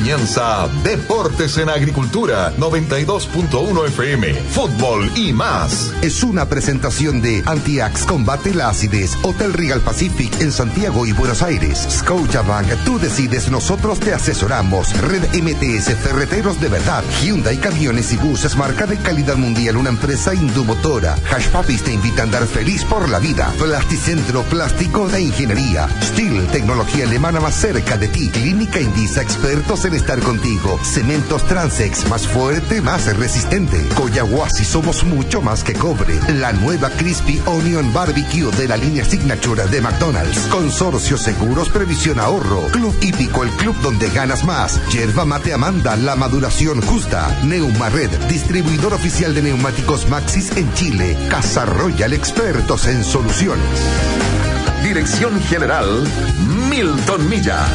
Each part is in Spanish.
Comienza Deportes en Agricultura 92.1 FM, fútbol y más. Es una presentación de Antiax Combate la Acidez, Hotel Regal Pacific en Santiago y Buenos Aires. Scotiabank, tú decides, nosotros te asesoramos. Red MTS, ferreteros de verdad. Hyundai Camiones y Buses, marca de calidad mundial, una empresa indumotora. Hash Puppies te invita a andar feliz por la vida. Plasticentro, plástico de ingeniería. Steel, tecnología alemana más cerca de ti. Clínica Indisa, expertos en estar contigo. Cementos Transex, más fuerte, más resistente. Coyahuasi, somos mucho más que cobre. La nueva Crispy Onion Barbecue de la línea Signature de McDonald's. Consorcio Seguros, Previsión Ahorro. Club Hípico, el club donde ganas más. Yerba Mate Amanda, la maduración justa. Neumared, distribuidor oficial de neumáticos Maxis en Chile. Casa Royal, expertos en soluciones. Dirección General Milton Millas.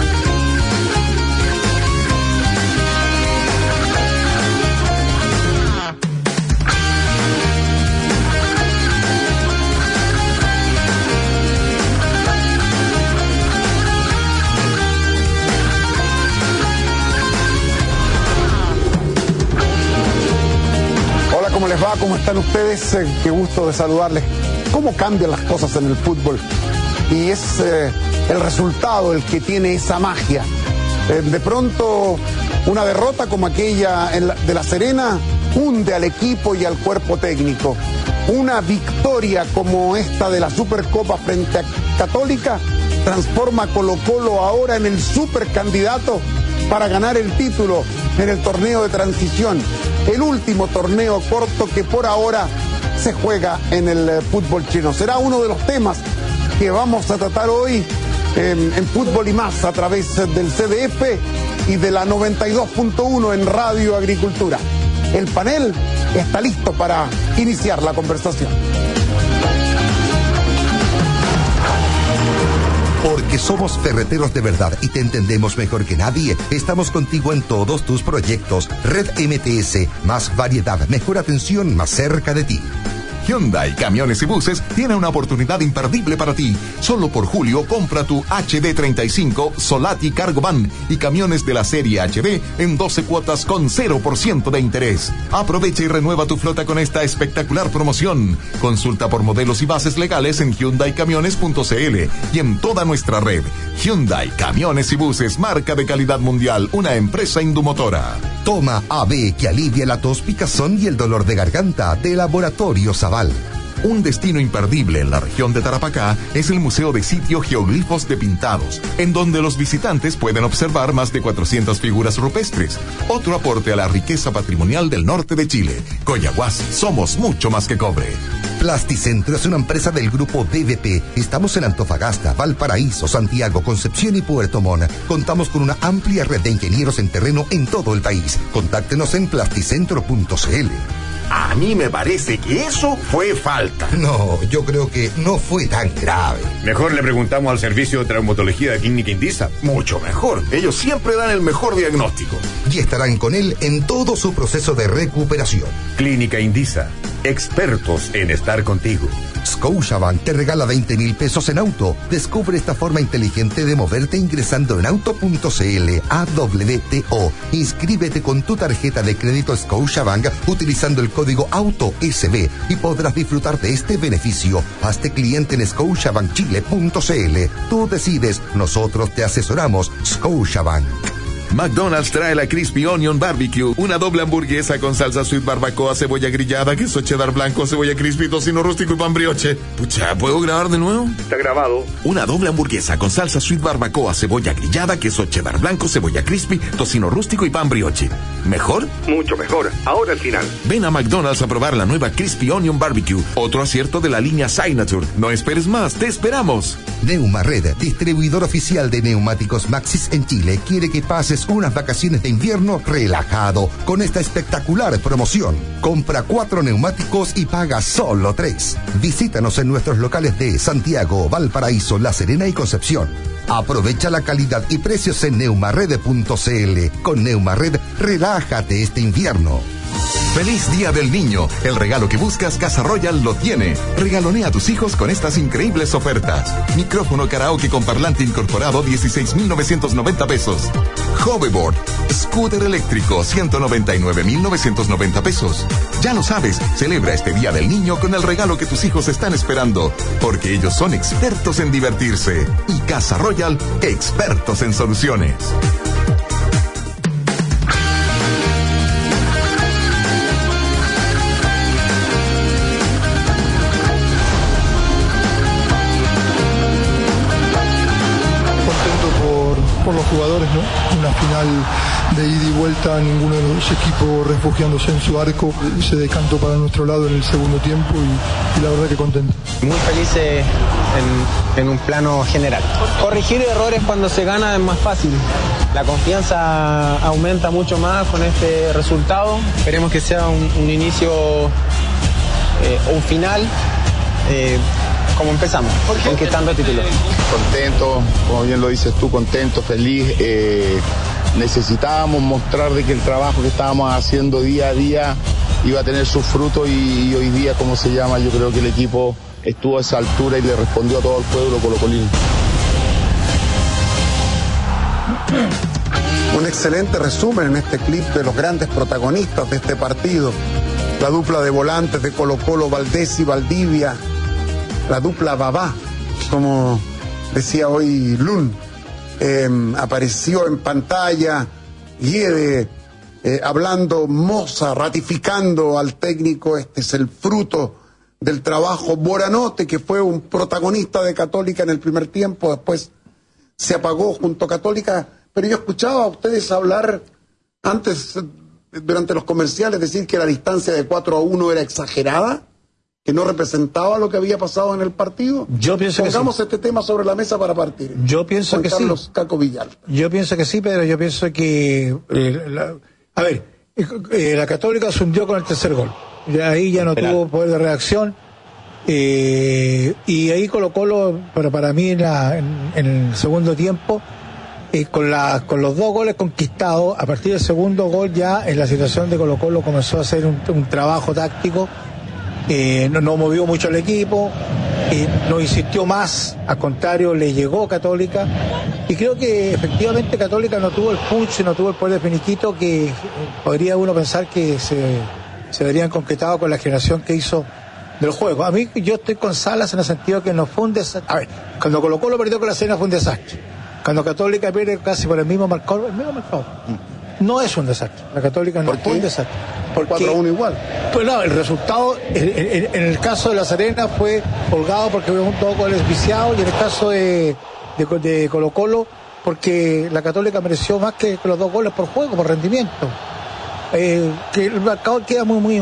¿Cómo les va? ¿Cómo están ustedes? Qué gusto de saludarles. ¿Cómo cambian las cosas en el fútbol? Y es el resultado el que tiene esa magia. De pronto, una derrota como aquella de La Serena hunde al equipo y al cuerpo técnico. Una victoria como esta de la Supercopa frente a Católica transforma a Colo-Colo ahora en el supercandidato para ganar el título en el torneo de transición. El último torneo corto que por ahora se juega en el fútbol chino. Será uno de los temas que vamos a tratar hoy en Fútbol y Más a través del CDF y de la 92.1 en Radio Agricultura. El panel está listo para iniciar la conversación. Porque somos ferreteros de verdad y te entendemos mejor que nadie, estamos contigo en todos tus proyectos. Red MTS, más variedad, mejor atención, más cerca de ti. Hyundai Camiones y Buses tiene una oportunidad imperdible para ti. Solo por julio compra tu HD35 Solati Cargo Van y camiones de la serie HD en 12 cuotas con 0% de interés. Aprovecha y renueva tu flota con esta espectacular promoción. Consulta por modelos y bases legales en hyundaicamiones.cl y en toda nuestra red. Hyundai Camiones y Buses, marca de calidad mundial, una empresa indumotora. Toma AB, que alivia la tos, picazón y el dolor de garganta, de Laboratorio Zaval. Un destino imperdible en la región de Tarapacá es el Museo de Sitio Geoglifos de Pintados, en donde los visitantes pueden observar más de 400 figuras rupestres. Otro aporte a la riqueza patrimonial del norte de Chile. Coyahuasi, somos mucho más que cobre. Plasticentro es una empresa del grupo BVP. Estamos en Antofagasta, Valparaíso, Santiago, Concepción y Puerto Montt. Contamos con una amplia red de ingenieros en terreno en todo el país. Contáctenos en plasticentro.cl. A mí me parece que eso fue falta. No, yo creo que no fue tan grave. Mejor le preguntamos al servicio de traumatología de Clínica Indisa. Mucho mejor. Ellos siempre dan el mejor diagnóstico. Y estarán con él en todo su proceso de recuperación. Clínica Indisa. Expertos en estar contigo. Scotiabank te regala 20,000 pesos en auto. Descubre esta forma inteligente de moverte ingresando en auto.cl AWTO. Inscríbete con tu tarjeta de crédito Scotiabank utilizando el código AUTOSB y podrás disfrutar de este beneficio. Hazte cliente en scotiabankchile.cl. Tú decides, nosotros te asesoramos. Scotiabank. McDonald's trae la Crispy Onion Barbecue, una doble hamburguesa con salsa sweet barbacoa, cebolla grillada, queso cheddar blanco, cebolla crispy, tocino rústico y pan brioche. Pucha, ¿puedo grabar de nuevo? Está grabado. Una doble hamburguesa con salsa sweet barbacoa, cebolla grillada, queso cheddar blanco, cebolla crispy, tocino rústico y pan brioche. ¿Mejor? Mucho mejor. Ahora al final. Ven a McDonald's a probar la nueva Crispy Onion Barbecue, otro acierto de la línea Signature. No esperes más, te esperamos. Neumared, distribuidor oficial de neumáticos Maxis en Chile, quiere que pases unas vacaciones de invierno relajado con esta espectacular promoción. Compra 4 neumáticos y paga solo 3. Visítanos en nuestros locales de Santiago, Valparaíso, La Serena y Concepción. Aprovecha la calidad y precios en neumared.cl. Con Neumared, relájate este invierno. ¡Feliz Día del Niño! El regalo que buscas, Casa Royal lo tiene. Regalonea a tus hijos con estas increíbles ofertas. Micrófono karaoke con parlante incorporado, 16,990 pesos. Hoverboard, scooter eléctrico, 199,990 pesos. Ya lo sabes, celebra este Día del Niño con el regalo que tus hijos están esperando, porque ellos son expertos en divertirse. Y Casa Royal, expertos en soluciones. Por los jugadores, ¿no? Una final de ida y vuelta, ninguno de los equipos refugiándose en su arco, se decantó para nuestro lado en el segundo tiempo y la verdad que contento. Muy felices en un plano general. Corregir errores cuando se gana es más fácil. La confianza aumenta mucho más con este resultado. Esperemos que sea un inicio, un final, como empezamos, conquistando títulos. Contento, como bien lo dices tú, contento, feliz. Necesitábamos mostrar de que el trabajo que estábamos haciendo día a día iba a tener sus frutos y hoy día, como se llama, yo creo que el equipo estuvo a esa altura y le respondió a todo el pueblo colocolino. Un excelente resumen en este clip de los grandes protagonistas de este partido. La dupla de volantes de Colo-Colo, Valdés y Valdivia. La dupla Babá, como decía hoy Lun, apareció en pantalla, Guede hablando, Moza ratificando al técnico. Este es el fruto del trabajo. Boranote, que fue un protagonista de Católica en el primer tiempo, después se apagó junto a Católica, pero yo escuchaba a ustedes hablar antes, durante los comerciales, decir que la distancia de 4-1 era exagerada, que no representaba lo que había pasado en el partido. Yo pienso Pongamos que sí. este tema sobre la mesa para partir. Yo pienso Juan que Carlos sí. Caco Villalta. Yo pienso que sí, pero yo pienso que la Católica se hundió con el tercer gol. Ya ahí ya no tuvo poder de reacción. Y ahí Colo-Colo, pero para mí en el segundo tiempo, con los dos goles conquistados, a partir del segundo gol ya en la situación de Colo-Colo comenzó a hacer un trabajo táctico. No movió mucho el equipo, no insistió más, al contrario, le llegó Católica, y creo que efectivamente Católica no tuvo el punch, no tuvo el poder de finiquito que podría uno pensar que se verían concretado con la generación que hizo del juego. A mí, yo estoy con Salas en el sentido que no fue un desastre. A ver, cuando Colo-Colo perdió con la Serena fue un desastre. Cuando Católica pierde casi por el mismo marcador, no es un desastre. La Católica no fue un desastre. Por 4-1 igual. Pues no, el resultado, en el caso de La Serena fue holgado porque hubo dos goles viciados, y en el caso de Colo-Colo, porque la Católica mereció más que los dos goles por juego, por rendimiento. Que el marcador queda muy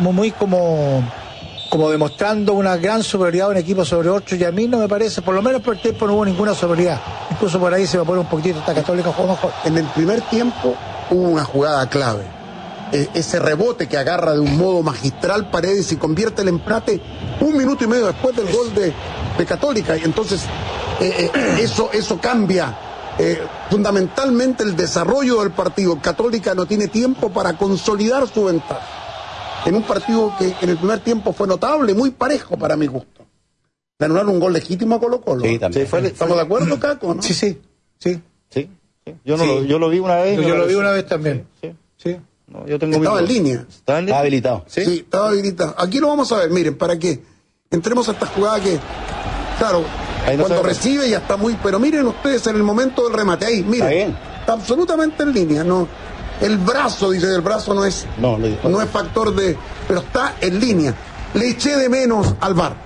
como demostrando una gran superioridad de un equipo sobre otro, y a mí no me parece, por lo menos por el tiempo no hubo ninguna superioridad. Incluso por ahí se va a poner un poquitito, esta Católica jugó mejor. En el primer tiempo hubo una jugada clave. Ese rebote que agarra de un modo magistral Paredes y convierte el empate 1 minuto y medio después del gol de Católica. Y entonces eso cambia fundamentalmente el desarrollo del partido. Católica no tiene tiempo para consolidar su ventaja en un partido que en el primer tiempo fue notable, muy parejo para mi gusto. Le anularon un gol legítimo a Colo-Colo. Sí, también. ¿Estamos de acuerdo, Caco? ¿No? Sí. Yo lo vi una vez. Yo lo vi una vez también. Sí. No, yo tengo estaba en línea. Estaba habilitado. Sí, estaba habilitado. Aquí lo vamos a ver, miren, para que entremos a esta jugada que, claro, cuando recibe ya está muy... Pero miren ustedes en el momento del remate, ahí, miren. Está absolutamente en línea, ¿no? El brazo, dice, el brazo no es factor de... Pero está en línea. Le eché de menos al VAR.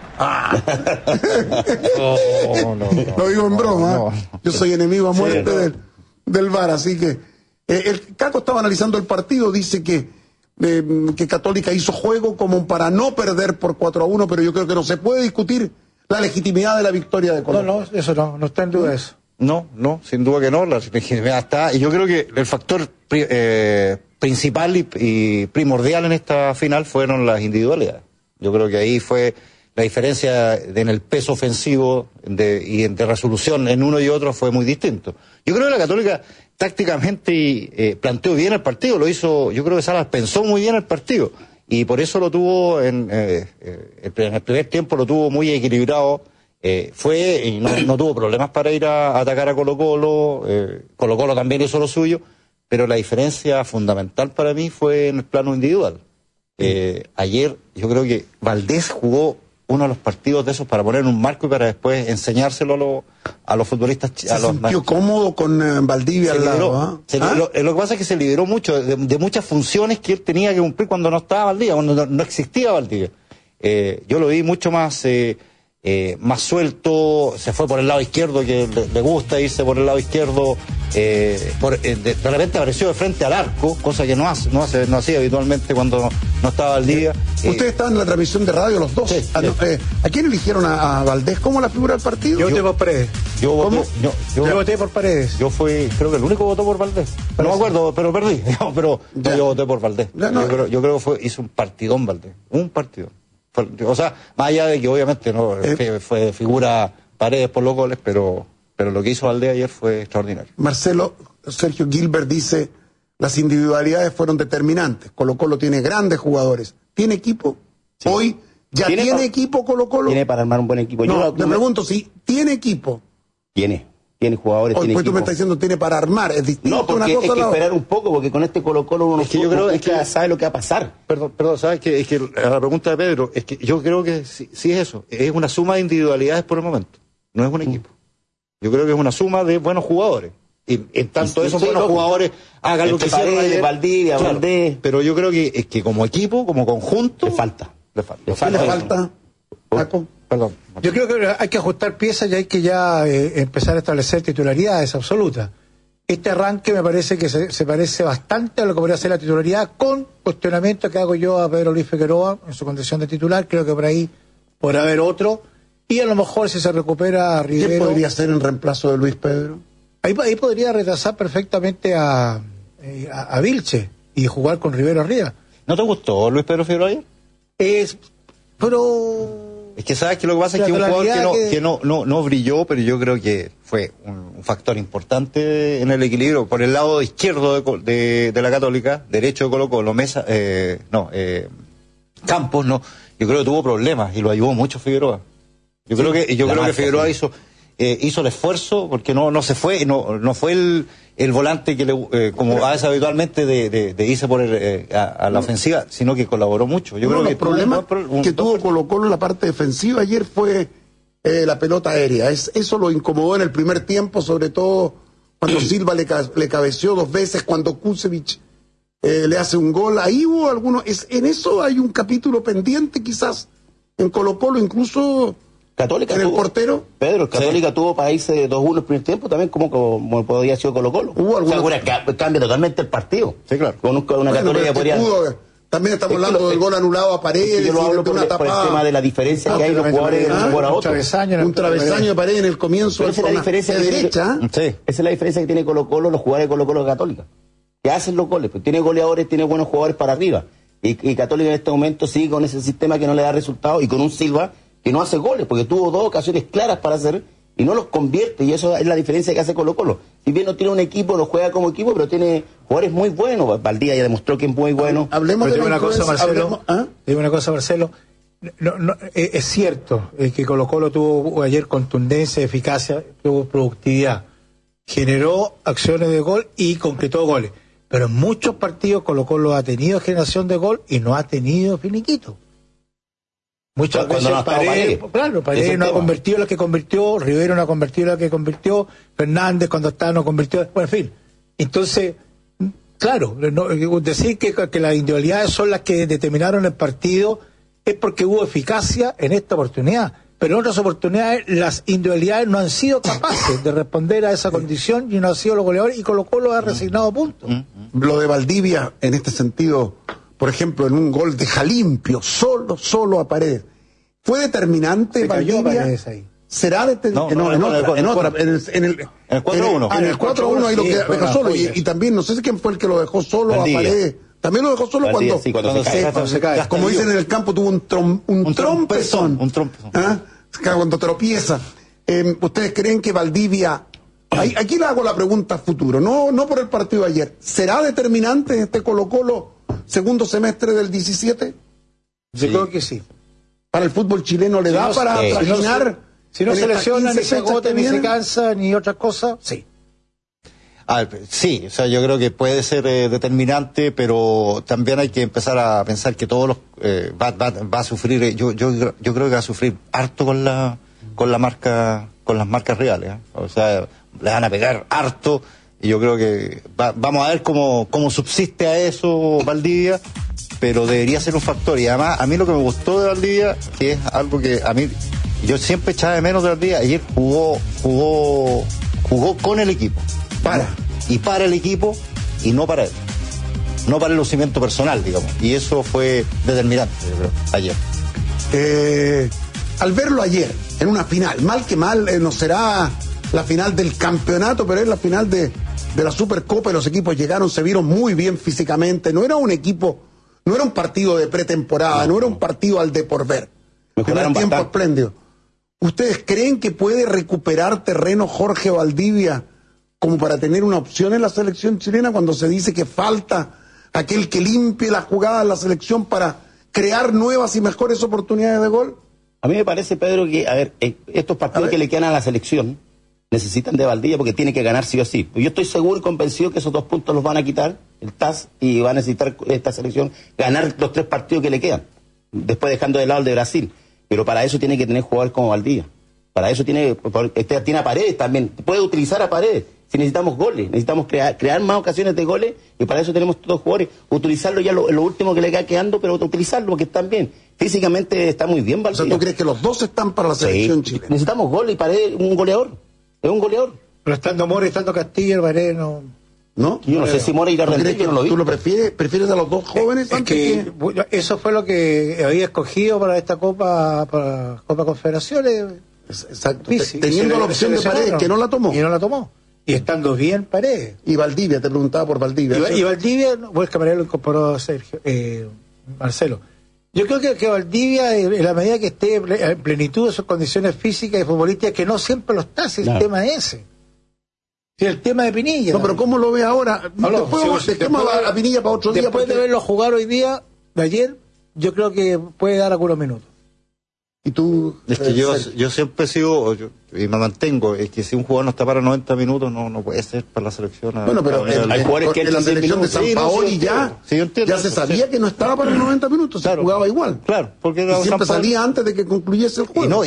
Lo digo en broma. Yo soy enemigo a muerte del VAR, así que... el Caco estaba analizando el partido, dice que Católica hizo juego como para no perder por 4-1, pero yo creo que no se puede discutir la legitimidad de la victoria de Colo-Colo. No, eso no está en duda eso. No, sin duda que no, la legitimidad está, y yo creo que el factor principal y primordial en esta final fueron las individualidades. Yo creo que ahí fue la diferencia en el peso ofensivo y de resolución en uno y otro fue muy distinto. Yo creo que la Católica tácticamente planteó bien el partido, lo hizo, yo creo que Salas pensó muy bien el partido, y por eso lo tuvo en el primer tiempo lo tuvo muy equilibrado, fue y no tuvo problemas para ir a atacar a Colo-Colo, Colo-Colo también hizo lo suyo, pero la diferencia fundamental para mí fue en el plano individual. Ayer yo creo que Valdés jugó uno de los partidos de esos para poner un marco y para después enseñárselo a los futbolistas. Se sintió cómodo con Valdivia al lado. Lo que pasa es que se liberó mucho de muchas funciones que él tenía que cumplir cuando no estaba Valdivia, cuando no existía Valdivia. Yo lo vi mucho más suelto, se fue por el lado izquierdo, que le gusta irse por el lado izquierdo, de repente apareció de frente al arco, cosa que no hacía habitualmente cuando no estaba Valdivia. Ustedes estaban en la transmisión de radio los dos. Sí. ¿A quién eligieron a Valdés como la figura del partido? Yo voté por Paredes. Yo voté por Paredes. Yo fui, creo que el único que votó por Valdés. No me acuerdo, pero perdí. Pero yo voté por Valdés. Yo creo que hizo un partidón Valdés. Un partidón. O sea, más allá de que obviamente no fue figura Paredes por los goles, pero lo que hizo Valdés ayer fue extraordinario. Marcelo, Sergio Gilbert dice, las individualidades fueron determinantes. Colo-Colo tiene grandes jugadores. ¿Tiene equipo? Sí. Hoy ya tiene equipo Colo-Colo. Tiene para armar un buen equipo. No, te pregunto si tiene equipo. Tiene jugadores, hoy, tiene pues equipo. tú me estás diciendo tiene para armar, es distinto. No, porque una cosa hay que esperar un poco, porque con este Colo-Colo uno sabe lo que va a pasar. Perdón, ¿sabes qué? Es que a la pregunta de Pedro, es que yo creo que sí es eso, es una suma de individualidades por el momento, no es un equipo. Yo creo que es una suma de buenos jugadores. Y en tanto esos buenos jugadores hagan lo que hicieron Valdivia, claro, Valdés. Pero yo creo que es que como equipo, como conjunto, le falta. ¿Qué le falta? Paco. Perdón. Yo creo que hay que ajustar piezas y hay que ya empezar a establecer titularidades absolutas. Este arranque me parece que se parece bastante a lo que podría ser la titularidad, con cuestionamiento que hago yo a Pedro Luis Figueroa en su condición de titular. Creo que por ahí podrá haber otro. Y a lo mejor si se recupera Rivero... ¿Qué podría ser en reemplazo de Luis Pedro? Ahí podría retrasar perfectamente a Vilche y jugar con Rivero arriba. ¿No te gustó Luis Pedro Figueroa ayer? Es que sabes que lo que pasa es que un jugador que no brilló, pero yo creo que fue un factor importante en el equilibrio. Por el lado izquierdo de la Católica, derecho de Colo-Colo, Campos, no. Yo creo que tuvo problemas y lo ayudó mucho Figueroa. Yo creo que Figueroa hizo el esfuerzo, porque no se fue, no fue el volante que como hace habitualmente de irse por a la ofensiva, sino que colaboró mucho. Yo creo que el problema que tuvo Colo-Colo en la parte defensiva ayer fue la pelota aérea. Eso lo incomodó en el primer tiempo, sobre todo cuando Silva le cabeció 2 veces, cuando Kusevich le hace un gol. Ahí hubo algunos, en eso hay un capítulo pendiente quizás en Colo-Colo, incluso Católica en el portero. Pedro, Católica tuvo para irse 2-1 el primer tiempo también, como podía haber sido Colo-Colo. Hubo algunos... cambia totalmente el partido. Sí, claro. Con una Católica que podría... También estamos hablando del gol anulado a Paredes. Yo lo hablo por el tema de la diferencia que hay los jugadores de un jugador a otro. Un travesaño de Paredes en el comienzo de la diferencia de derecha. Sí. Esa es la diferencia que tiene Colo-Colo, los jugadores de Colo-Colo Católica. Que hacen los goles, pues tiene goleadores, tiene buenos jugadores para arriba. Y Católica en este momento sigue con ese sistema que no le da resultados y con un Silva que no hace goles, porque tuvo 2 ocasiones claras para hacer y no los convierte, y eso es la diferencia que hace Colo-Colo. Si bien no tiene un equipo, no juega como equipo, pero tiene jugadores muy buenos. Valdía ya demostró que es muy bueno. Hablemos de una cosa, Marcelo. Digo una cosa, Marcelo. Es cierto que Colo-Colo tuvo ayer contundencia, eficacia, tuvo productividad, generó acciones de gol y concretó goles. Pero en muchos partidos Colo-Colo ha tenido generación de gol y no ha tenido finiquito. Muchas veces Paredes no ha convertido la que convirtió, Rivero no ha convertido la que convirtió, Fernández cuando está no convirtió, bueno, en fin. Entonces, claro, decir que las individualidades son las que determinaron el partido es porque hubo eficacia en esta oportunidad, pero en otras oportunidades las individualidades no han sido capaces de responder a esa condición y no han sido los goleadores, y Colo-Colo ha resignado puntos. Lo de Valdivia, en este sentido, por ejemplo, en un gol deja limpio, solo a Paredes. ¿Fue determinante Valdivia? ¿Será determinante? No, en el 4-1. En el 4-1 ahí lo que dejó solo. Y también, no sé quién fue el que lo dejó solo a Paredes. También lo dejó solo cuando se cae. Como dicen en el campo, tuvo un trompezón. Un trompezón. Cuando tropieza. ¿Ustedes creen que Valdivia Aquí le hago la pregunta a futuro, no por el partido de ayer. ¿Será determinante este Colo-Colo segundo semestre del 17? Yo creo que sí. ¿Para el fútbol chileno le da para trajinar? Si no se lesiona, ni se agota, ni se cansa, ni otra cosa, sí. Sí, o sea, yo creo que puede ser determinante, pero también hay que empezar a pensar que todos los va a sufrir. Yo creo que va a sufrir harto con las marcas rivales, ¿eh? O sea, le van a pegar harto y yo creo que vamos a ver cómo subsiste a eso Valdivia, pero debería ser un factor. Y además, a mí lo que me gustó de Valdivia, que es algo que a mí yo siempre echaba de menos de Valdivia, ayer jugó con el equipo. Para el equipo y no para él. No para el lucimiento personal, digamos. Y eso fue determinante, yo creo, ayer. Al verlo ayer, en una final, mal que mal, no será la final del campeonato, pero es la final de la Supercopa y los equipos llegaron, se vieron muy bien físicamente. No era un equipo, no era un partido de pretemporada, no era un partido al de por ver. Primer tiempo espléndido. ¿Ustedes creen que puede recuperar terreno Jorge Valdivia como para tener una opción en la selección chilena cuando se dice que falta aquel que limpie la jugada en la selección para crear nuevas y mejores oportunidades de gol? A mí me parece, Pedro, que, estos partidos que le quedan a la selección necesitan de Valdivia porque tiene que ganar sí o sí. Yo estoy seguro y convencido que esos 2 puntos los van a quitar el TAS y va a necesitar esta selección ganar los 3 partidos que le quedan, después dejando de lado el de Brasil. Pero para eso tiene que tener jugadores como Valdivia. Para eso tiene a Paredes también, puede utilizar a Paredes. Si necesitamos goles, necesitamos crear más ocasiones de goles y para eso tenemos todos los jugadores. Utilizarlo ya lo último que le queda quedando, pero utilizarlo porque están bien. Físicamente está muy bien Valdivia. O sea, ¿tú crees que los dos están para la selección chilena? Necesitamos goles y Paredes un goleador. Es un goleador. Pero estando Mora y estando Castillo, Paredes no... ¿No? Yo no sé si Mora irá a rendir, yo no lo vi. ¿Tú lo prefieres a los dos jóvenes? Eso fue lo que había escogido para esta Copa Confederaciones. Exacto. Teniendo la opción de Paredes, que no la tomó. Y no la tomó. Y estando bien Paredes. Y Valdivia, te preguntaba por Valdivia. Y Valdivia, pues que Paredes lo incorporó Marcelo. Yo creo que Valdivia, en la medida que esté en plenitud de sus condiciones físicas y futbolísticas, que no siempre lo está, si el tema es ese. Si el tema de Pinilla. No, pero ¿cómo lo ve ahora? Dejemos a Pinilla para otro día. Después de verlo jugar hoy día, de ayer, yo creo que puede dar algunos minutos. ¿Y tú? Es que yo siempre sigo, y me mantengo, es que si un jugador no está para 90 minutos, no puede ser para la selección. Bueno, pero hay jugadores que en la selección de San Paoli ya se sabía que no estaba para los 90 minutos, se jugaba igual. Claro, porque siempre salía antes de que concluyese el juego.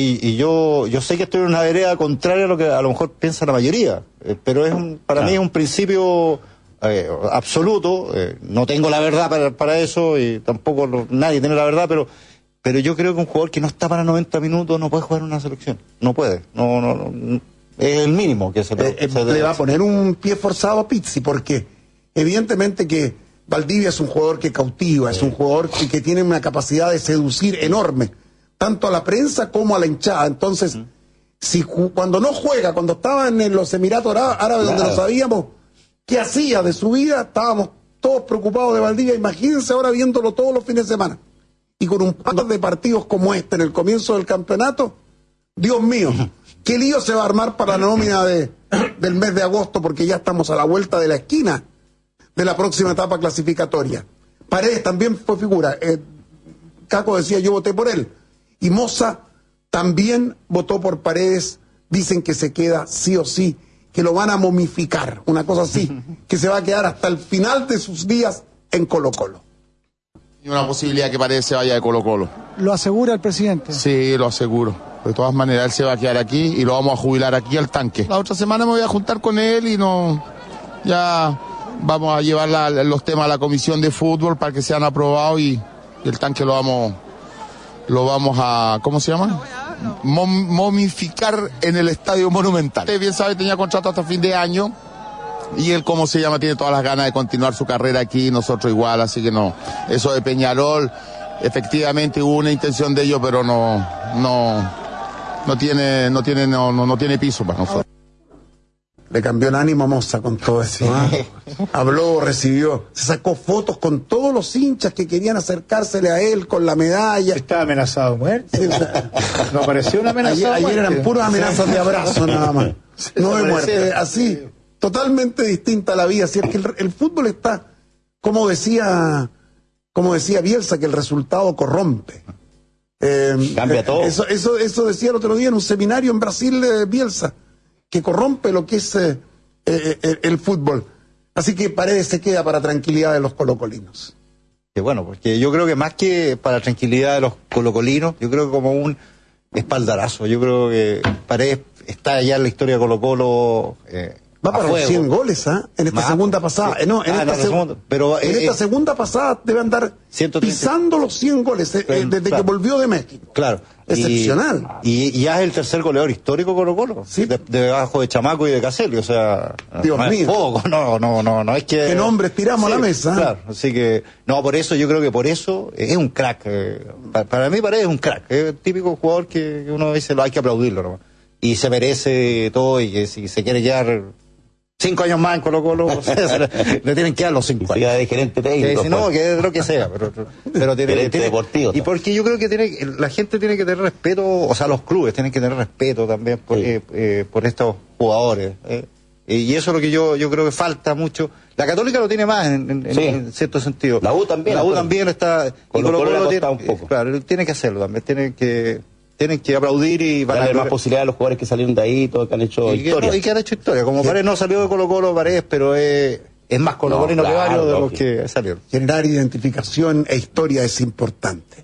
Yo sé que estoy en una vereda contraria a lo que a lo mejor piensa la mayoría, pero para mí es un principio absoluto. No tengo la verdad para eso y tampoco nadie tiene la verdad, pero yo creo que un jugador que no está para 90 minutos no puede jugar en una selección. No puede. No, es el mínimo que se le va a poner un pie forzado a Pizzi, porque evidentemente que Valdivia es un jugador que cautiva, es un jugador que tiene una capacidad de seducir enorme, tanto a la prensa como a la hinchada. Entonces, cuando no juega, cuando estaba en los Emiratos Árabes, donde no sabíamos qué hacía de su vida, estábamos todos preocupados de Valdivia. Imagínense ahora viéndolo todos los fines de semana. Y con un par de partidos como este en el comienzo del campeonato, Dios mío, qué lío se va a armar para la nómina del mes de agosto, porque ya estamos a la vuelta de la esquina de la próxima etapa clasificatoria. Paredes también fue figura. Caco decía, yo voté por él. Y Moza también votó por Paredes. Dicen que se queda sí o sí, que lo van a momificar, una cosa así, que se va a quedar hasta el final de sus días en Colo-Colo. ¿Hay una posibilidad que Paredes se vaya de Colo-Colo? ¿Lo asegura el presidente? Sí, lo aseguro. De todas maneras, él se va a quedar aquí y lo vamos a jubilar aquí al tanque. La otra semana me voy a juntar con él y ya vamos a llevar los temas a la comisión de fútbol para que sean aprobados y el tanque lo vamos a, ¿cómo se llama? Momificar en el Estadio Monumental. Usted bien sabe, tenía contrato hasta fin de año. Y él, ¿cómo se llama? Tiene todas las ganas de continuar su carrera aquí, nosotros igual, así que no. Eso de Peñarol, efectivamente hubo una intención de ellos, pero no tiene piso para nosotros. Le cambió el ánimo a Moza con todo eso. Habló, recibió, se sacó fotos con todos los hinchas que querían acercársele a él con la medalla. Estaba amenazado de muerte. No pareció una amenaza. Ayer eran puras amenazas de abrazo nada más. no de muerte. Así, totalmente distinta a la vida. Así es que el fútbol está, como decía Bielsa, que el resultado corrompe. Cambia todo. Eso decía el otro día en un seminario en Brasil, Bielsa, que corrompe lo que es el fútbol. Así que Paredes se queda para tranquilidad de los colocolinos. Que bueno, porque yo creo que más que para tranquilidad de los colocolinos, yo creo que como un espaldarazo. Yo creo que Paredes está ya en la historia de Colo-Colo. Va para los 100 goles, ¿ah? En esta segunda pasada. Sí. Esta segunda pasada debe andar 130. Pisando los 100 goles desde que volvió de México. Claro. Excepcional. Y ya es el tercer goleador histórico Colo-Colo. Sí. Debajo de Chamaco y de Caselli. O sea, Dios mío. Poco, no es que... ¿Qué nombres tiramos a la mesa? Claro, así que... No, por eso, yo creo que por eso es un crack. Para mí Paredes es un crack. Es el típico jugador que uno dice, hay que aplaudirlo, ¿no? Y se merece todo, y que si se quiere quedar 5 años más en Colo-Colo, le tienen que dar los 5 años. De gerente técnico. Si no, que es lo que sea, pero tiene deportivo. Y porque yo creo que la gente tiene que tener respeto, o sea, los clubes tienen que tener respeto también por estos jugadores. Y eso es lo que yo creo que falta mucho. La Católica lo tiene más en cierto sentido. La U también está. Colo-Colo tiene un poco. Claro, tiene que hacerlo también. Tienen que aplaudir y darle más posibilidad a los jugadores que salieron de ahí, todos que han hecho historia. Y que han hecho historia. Como Paredes no salió de Colo-Colo, Paredes, pero es más colocolino que varios de los que salieron. Generar identificación e historia es importante.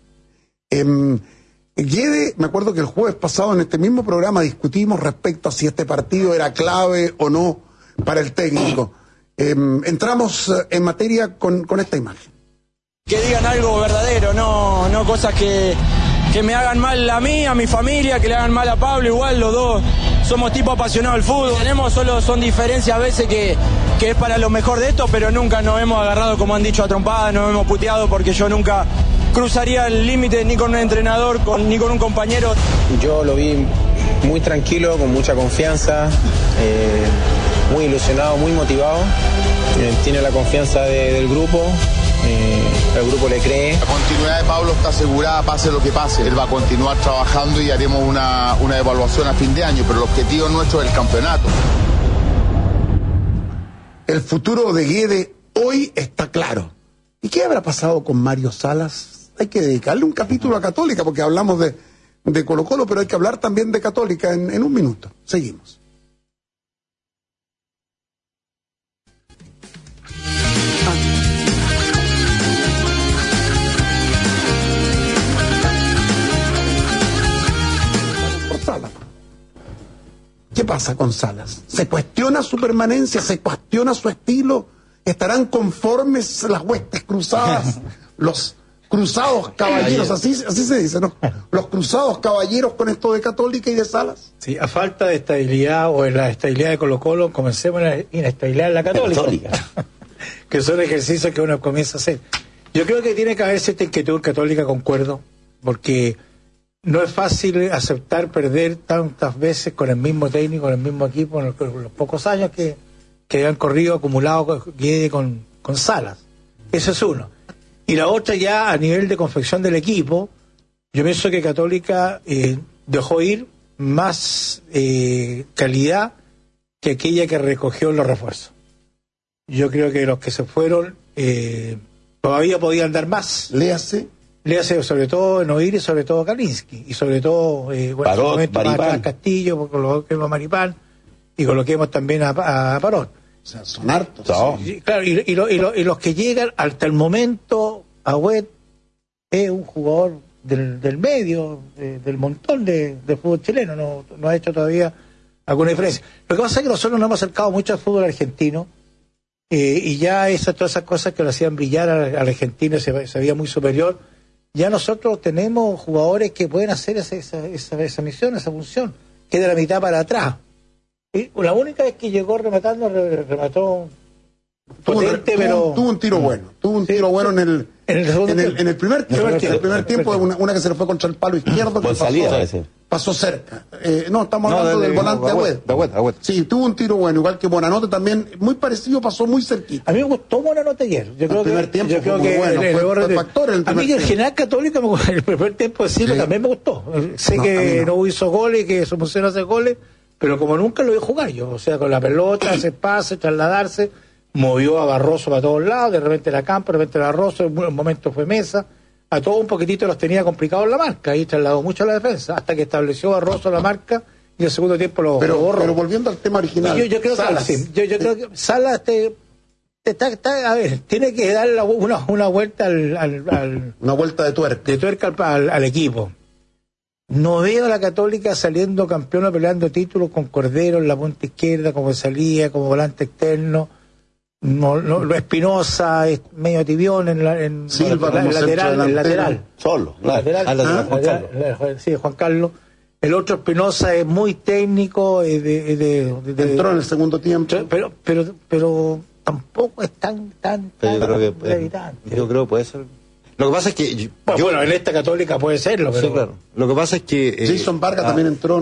Guede, me acuerdo que el jueves pasado en este mismo programa discutimos respecto a si este partido era clave o no para el técnico. Entramos en materia con esta imagen. Que digan algo verdadero, no cosas que me hagan mal a mí, a mi familia, que le hagan mal a Pablo. Igual los dos somos tipos apasionados del fútbol. Son diferencias a veces que es para lo mejor de esto, pero nunca nos hemos agarrado, como han dicho, a trompadas, nos hemos puteado, porque yo nunca cruzaría el límite ni con un entrenador ni con un compañero. Yo lo vi muy tranquilo, con mucha confianza, muy ilusionado, muy motivado. Tiene la confianza del grupo. El grupo le cree. La continuidad de Pablo está asegurada, pase lo que pase. Él va a continuar trabajando y haremos una evaluación a fin de año, pero el objetivo nuestro es el campeonato. El futuro de Guede hoy está claro. ¿Y qué habrá pasado con Mario Salas? Hay que dedicarle un capítulo a Católica, porque hablamos de Colo-Colo, pero hay que hablar también de Católica en un minuto. Seguimos. ¿Qué pasa con Salas? ¿Se cuestiona su permanencia? ¿Se cuestiona su estilo? ¿Estarán conformes las huestes cruzadas? Los cruzados caballeros, así se dice, ¿no? Los cruzados caballeros con esto de Católica y de Salas. Sí, a falta de estabilidad o en la estabilidad de Colo-Colo, comencemos en la inestabilidad en la Católica. Que son ejercicios que uno comienza a hacer. Yo creo que tiene que haber cierta inquietud Católica, concuerdo, porque no es fácil aceptar perder tantas veces con el mismo técnico, con el mismo equipo, en los pocos años que han corrido acumulado con Salas. Eso es uno. Y la otra, ya a nivel de confección del equipo, yo pienso que Católica dejó ir más calidad que aquella que recogió los refuerzos. Yo creo que los que se fueron todavía podían dar más. Léase sobre todo en Oír y sobre todo Kalinski, y sobre todo Castillo, coloquemos a Maripán y coloquemos también a Parot. O sea, son hartos. Sí, claro, y los que llegan hasta el momento, Agüet es un jugador del medio, del montón de fútbol chileno, no ha hecho todavía alguna diferencia. Lo que pasa es que nosotros nos hemos acercado mucho al fútbol argentino, y ya todas esas cosas que lo hacían brillar al argentino se veía muy superior. Ya nosotros tenemos jugadores que pueden hacer esa misión, esa función, que de la mitad para atrás. Y la única vez que llegó remató potente, pero tuvo un tiro bueno. Tuvo un tiro bueno en el primer tiempo, una que se le fue contra el palo izquierdo, que pasó cerca. Estamos hablando del volante Agüed. Sí, tuvo un tiro bueno, igual que Buenanote también, muy parecido, pasó muy cerquita. A mí me gustó Buenanote ayer. Yo creo que fue factor en el primer tiempo. A mí el general Católica, el primer tiempo de Silva también me gustó. Sé que no hizo goles, que su función hace goles, pero como nunca lo vi jugar yo, o sea, con la pelota, hacer pase, trasladarse, movió a Barroso para todos lados, de repente era Campo, de repente era Barroso, en un momento fue Mesa, a todos un poquitito los tenía complicados en la marca, ahí trasladó mucho a la defensa, hasta que estableció Barroso la marca y el segundo tiempo lo borró. Pero volviendo al tema original, yo creo Salas. yo creo que Salas a ver, tiene que darle una vuelta una vuelta de tuerca al equipo. No veo a la Católica saliendo campeona peleando títulos con Cordero en la punta izquierda, como salía, como volante externo. No, Espinosa es medio tibión en Silva el lateral. Solo. Sí, Juan Carlos. El otro Espinosa es muy técnico. Entró en el segundo tiempo. Pero tampoco es tan gravitante. Yo creo que puede ser. Lo que pasa es que bueno, en esta Católica puede serlo, pero sí, claro. Lo que pasa es que Jason Vargas también entró,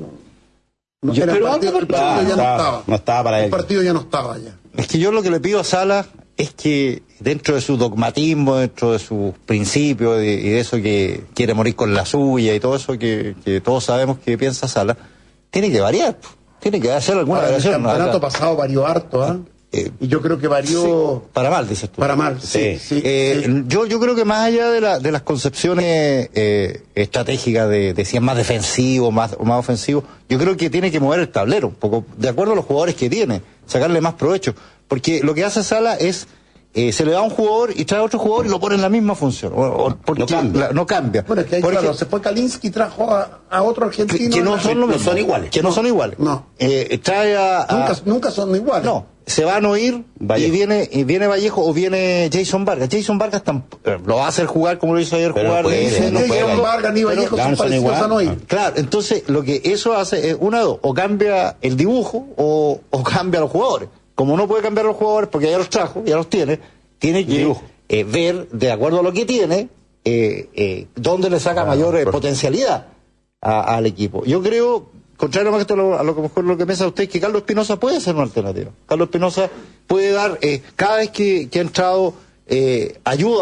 el partido ya no estaba. No estaba para él. El partido ya no estaba ya. Es que yo lo que le pido a Salas es que dentro de su dogmatismo, dentro de sus principios y de eso que quiere morir con la suya y todo eso que todos sabemos que piensa Salas, tiene que variar, tiene que hacer alguna variación. El campeonato pasado varió harto, y yo creo que varió... Sí, para mal, dices tú. Para mal, sí. Yo creo que más allá de las concepciones estratégicas de si es más defensivo o más ofensivo, yo creo que tiene que mover el tablero un poco, de acuerdo a los jugadores que tiene, sacarle más provecho. Porque lo que hace Sala es, se le da a un jugador y trae a otro jugador y lo pone en la misma función. Porque no cambia. Bueno, es que ahí, claro, se fue Kalinski y trajo a otro argentino. Que no son iguales. Que no son iguales. No. Trae nunca son iguales. No. Se van a oír y viene Vallejo o viene Jason Vargas. Jason Vargas lo va a hacer jugar como lo hizo ayer jugar. Jason Vargas ni Vallejo son parecidos a Noir. Claro, entonces lo que eso hace es una de dos, o cambia el dibujo o cambia a los jugadores. Como no puede cambiar a los jugadores porque ya los trajo, ya los tiene que ver, de acuerdo a lo que tiene, dónde le saca mayor potencialidad al equipo. Yo creo, contrariamente a lo que mejor lo que piensa usted, que Carlos Espinosa puede ser una alternativa. Carlos Espinosa puede dar, cada vez que ha entrado, ayuda,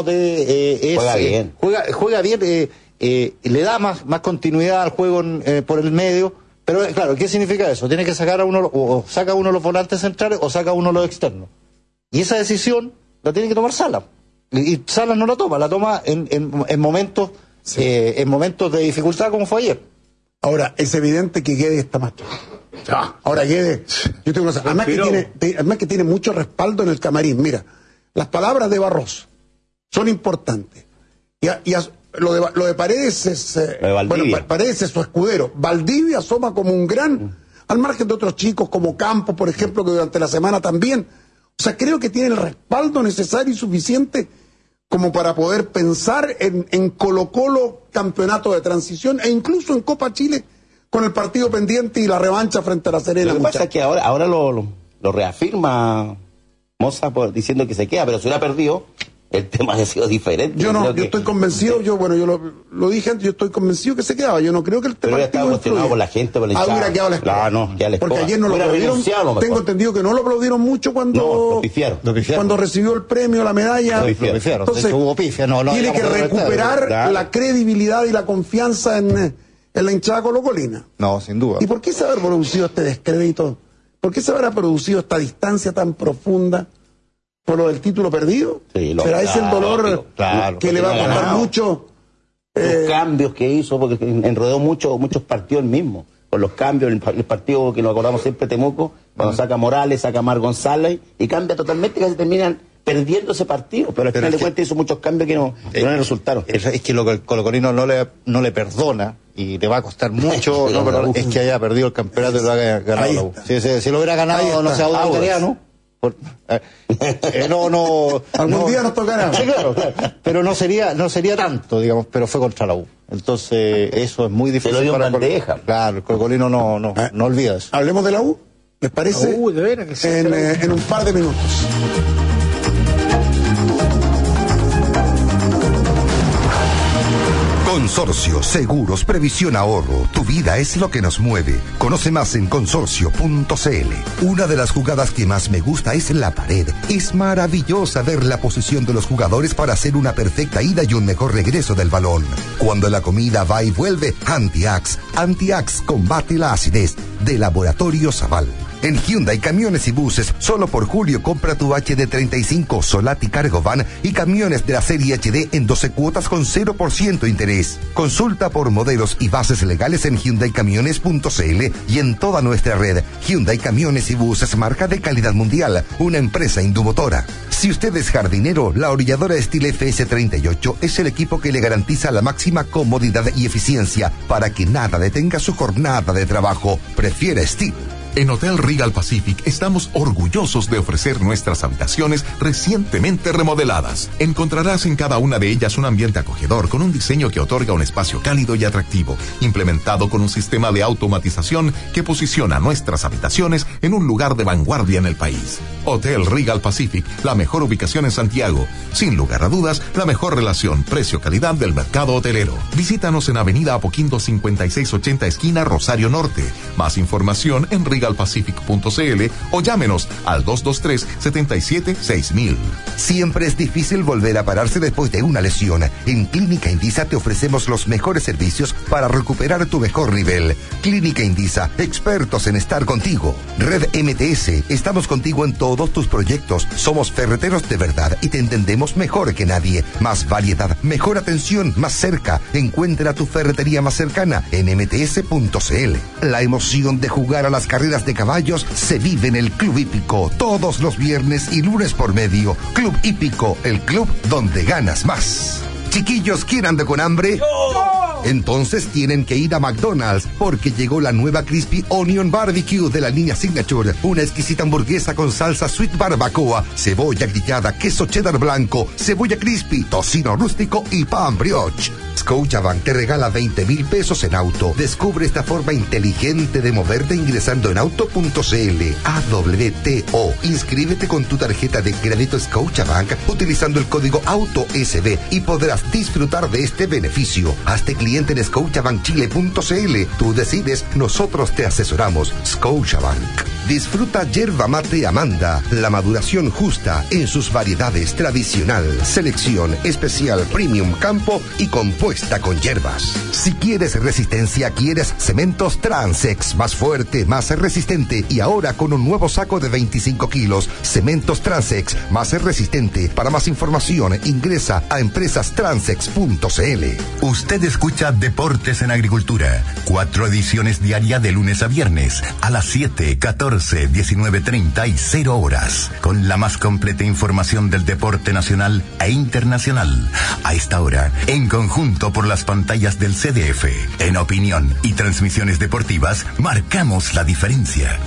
juega bien, le da más continuidad al juego por el medio. Pero claro, ¿qué significa eso? Tiene que sacar a uno, o saca uno los volantes centrales o saca uno los externos. Y esa decisión la tiene que tomar Salas. Y Salas no la toma en momentos de dificultad como fue ayer. Ahora, es evidente que Guedes está más tranquilo. Ahora Guedes, yo tengo una cosa, además que tiene mucho respaldo en el camarín. Mira, las palabras de Barroso son importantes. Lo de Paredes es Paredes es su escudero. Valdivia asoma como un gran, al margen de otros chicos como Campos, por ejemplo, que durante la semana también. O sea, creo que tiene el respaldo necesario y suficiente como para poder pensar en Colo-Colo, campeonato de transición, e incluso en Copa Chile, con el partido pendiente y la revancha frente a La Serena. Lo que pasa es que ahora lo reafirma Moza diciendo que se queda, pero si hubiera perdido, el tema ha sido diferente. Yo estoy convencido, yo lo dije antes, yo estoy convencido que se quedaba. Yo no creo que el tema estaba cuestionado por la gente, por el chat. Hubiera quedado la escoba. Claro, no, ya la escoba. Porque ayer no lo aplaudieron. Tengo entendido que no lo aplaudieron mucho cuando cuando recibió el premio, la medalla. Entonces, hubo pifia. Tiene que recuperar la credibilidad y la confianza en la hinchada colocolina. No, sin duda. ¿Y por qué se habrá producido este descrédito? ¿Por qué se habrá producido esta distancia tan profunda? ¿Por lo del título perdido? Sí, ¿será ese el dolor que le va a costar mucho? Los cambios que hizo, porque enredó muchos partidos él mismo. Con los cambios, el partido que nos acordamos siempre, Temuco, cuando saca Morales, saca Mar González, y cambia totalmente, que se terminan perdiendo ese partido. Pero al final de cuentas hizo muchos cambios que no le resultaron. Es que lo que el colocolino no le perdona, y le va a costar mucho, es que haya perdido el campeonato y lo haya ganado la U. Si lo hubiera ganado, no se autorizado, ¿no? Algún día nos tocará. Sí, claro. Pero no sería tanto, digamos, pero fue contra la U. Entonces, eso es muy difícil. Se lo dio en bandeja. Claro, el colocolino no olvida eso. Hablemos de la U, ¿les parece? De veras que sí, en un par de minutos. Con Consorcio, seguros, previsión, ahorro. Tu vida es lo que nos mueve. Conoce más en consorcio.cl. Una de las jugadas que más me gusta es la pared. Es maravillosa ver la posición de los jugadores para hacer una perfecta ida y un mejor regreso del balón. Cuando la comida va y vuelve, Anti-Ax. Anti-Ax combate la acidez. De Laboratorio Zaval. En Hyundai Camiones y Buses, solo por julio compra tu HD35 Solati Cargo Van y camiones de la serie HD en 12 cuotas con 0% interés. Consulta por modelos y bases legales en hyundaicamiones.cl y en toda nuestra red. Hyundai Camiones y Buses, marca de calidad mundial, una empresa indumotora. Si usted es jardinero, la orilladora Steel FS38 es el equipo que le garantiza la máxima comodidad y eficiencia para que nada detenga su jornada de trabajo. Prefiere Steel. En Hotel Regal Pacific estamos orgullosos de ofrecer nuestras habitaciones recientemente remodeladas. Encontrarás en cada una de ellas un ambiente acogedor con un diseño que otorga un espacio cálido y atractivo, implementado con un sistema de automatización que posiciona nuestras habitaciones en un lugar de vanguardia en el país. Hotel Regal Pacific, la mejor ubicación en Santiago. Sin lugar a dudas, la mejor relación precio-calidad del mercado hotelero. Visítanos en Avenida Apoquindo 5680 esquina Rosario Norte. Más información en regalpacific.cl o llámenos al 223-77-6000. Siempre es difícil volver a pararse después de una lesión. En Clínica Indisa te ofrecemos los mejores servicios para recuperar tu mejor nivel. Clínica Indisa, expertos en estar contigo. Red MTS, estamos contigo en todos tus proyectos. Somos ferreteros de verdad y te entendemos mejor que nadie. Más variedad, mejor atención, más cerca. Encuentra tu ferretería más cercana en mts.cl. La emoción de jugar a las carreras de caballos se vive en el Club Hípico todos los viernes y lunes por medio. Club Hípico, el club donde ganas más. Chiquillos, ¿quién anda con hambre? Entonces tienen que ir a McDonald's porque llegó la nueva Crispy Onion Barbecue de la línea Signature. Una exquisita hamburguesa con salsa sweet barbacoa, cebolla grillada, queso cheddar blanco, cebolla crispy, tocino rústico y pan brioche. Scotiabank te regala 20,000 pesos en auto. Descubre esta forma inteligente de moverte ingresando en auto.cl. AWTO. Inscríbete con tu tarjeta de crédito Scotiabank utilizando el código AUTOSB y podrás disfrutar de este beneficio. Hazte cliente en scotiabankchile.cl. Tú decides, nosotros te asesoramos. Scotiabank. Disfruta yerba mate Amanda, la maduración justa en sus variedades tradicional, selección especial, premium, campo y compuesta con hierbas. Si quieres resistencia, quieres cementos Transex, más fuerte, más resistente y ahora con un nuevo saco de 25 kilos. Cementos Transex, más resistente. Para más información, ingresa a empresastransex.cl. Usted escucha Deportes en Agricultura, 4 ediciones diarias de lunes a viernes a las 7, 14, 19:30 y 0 horas, con la más completa información del deporte nacional e internacional. A esta hora, en conjunto por las pantallas del CDF, en opinión y transmisiones deportivas, marcamos la diferencia.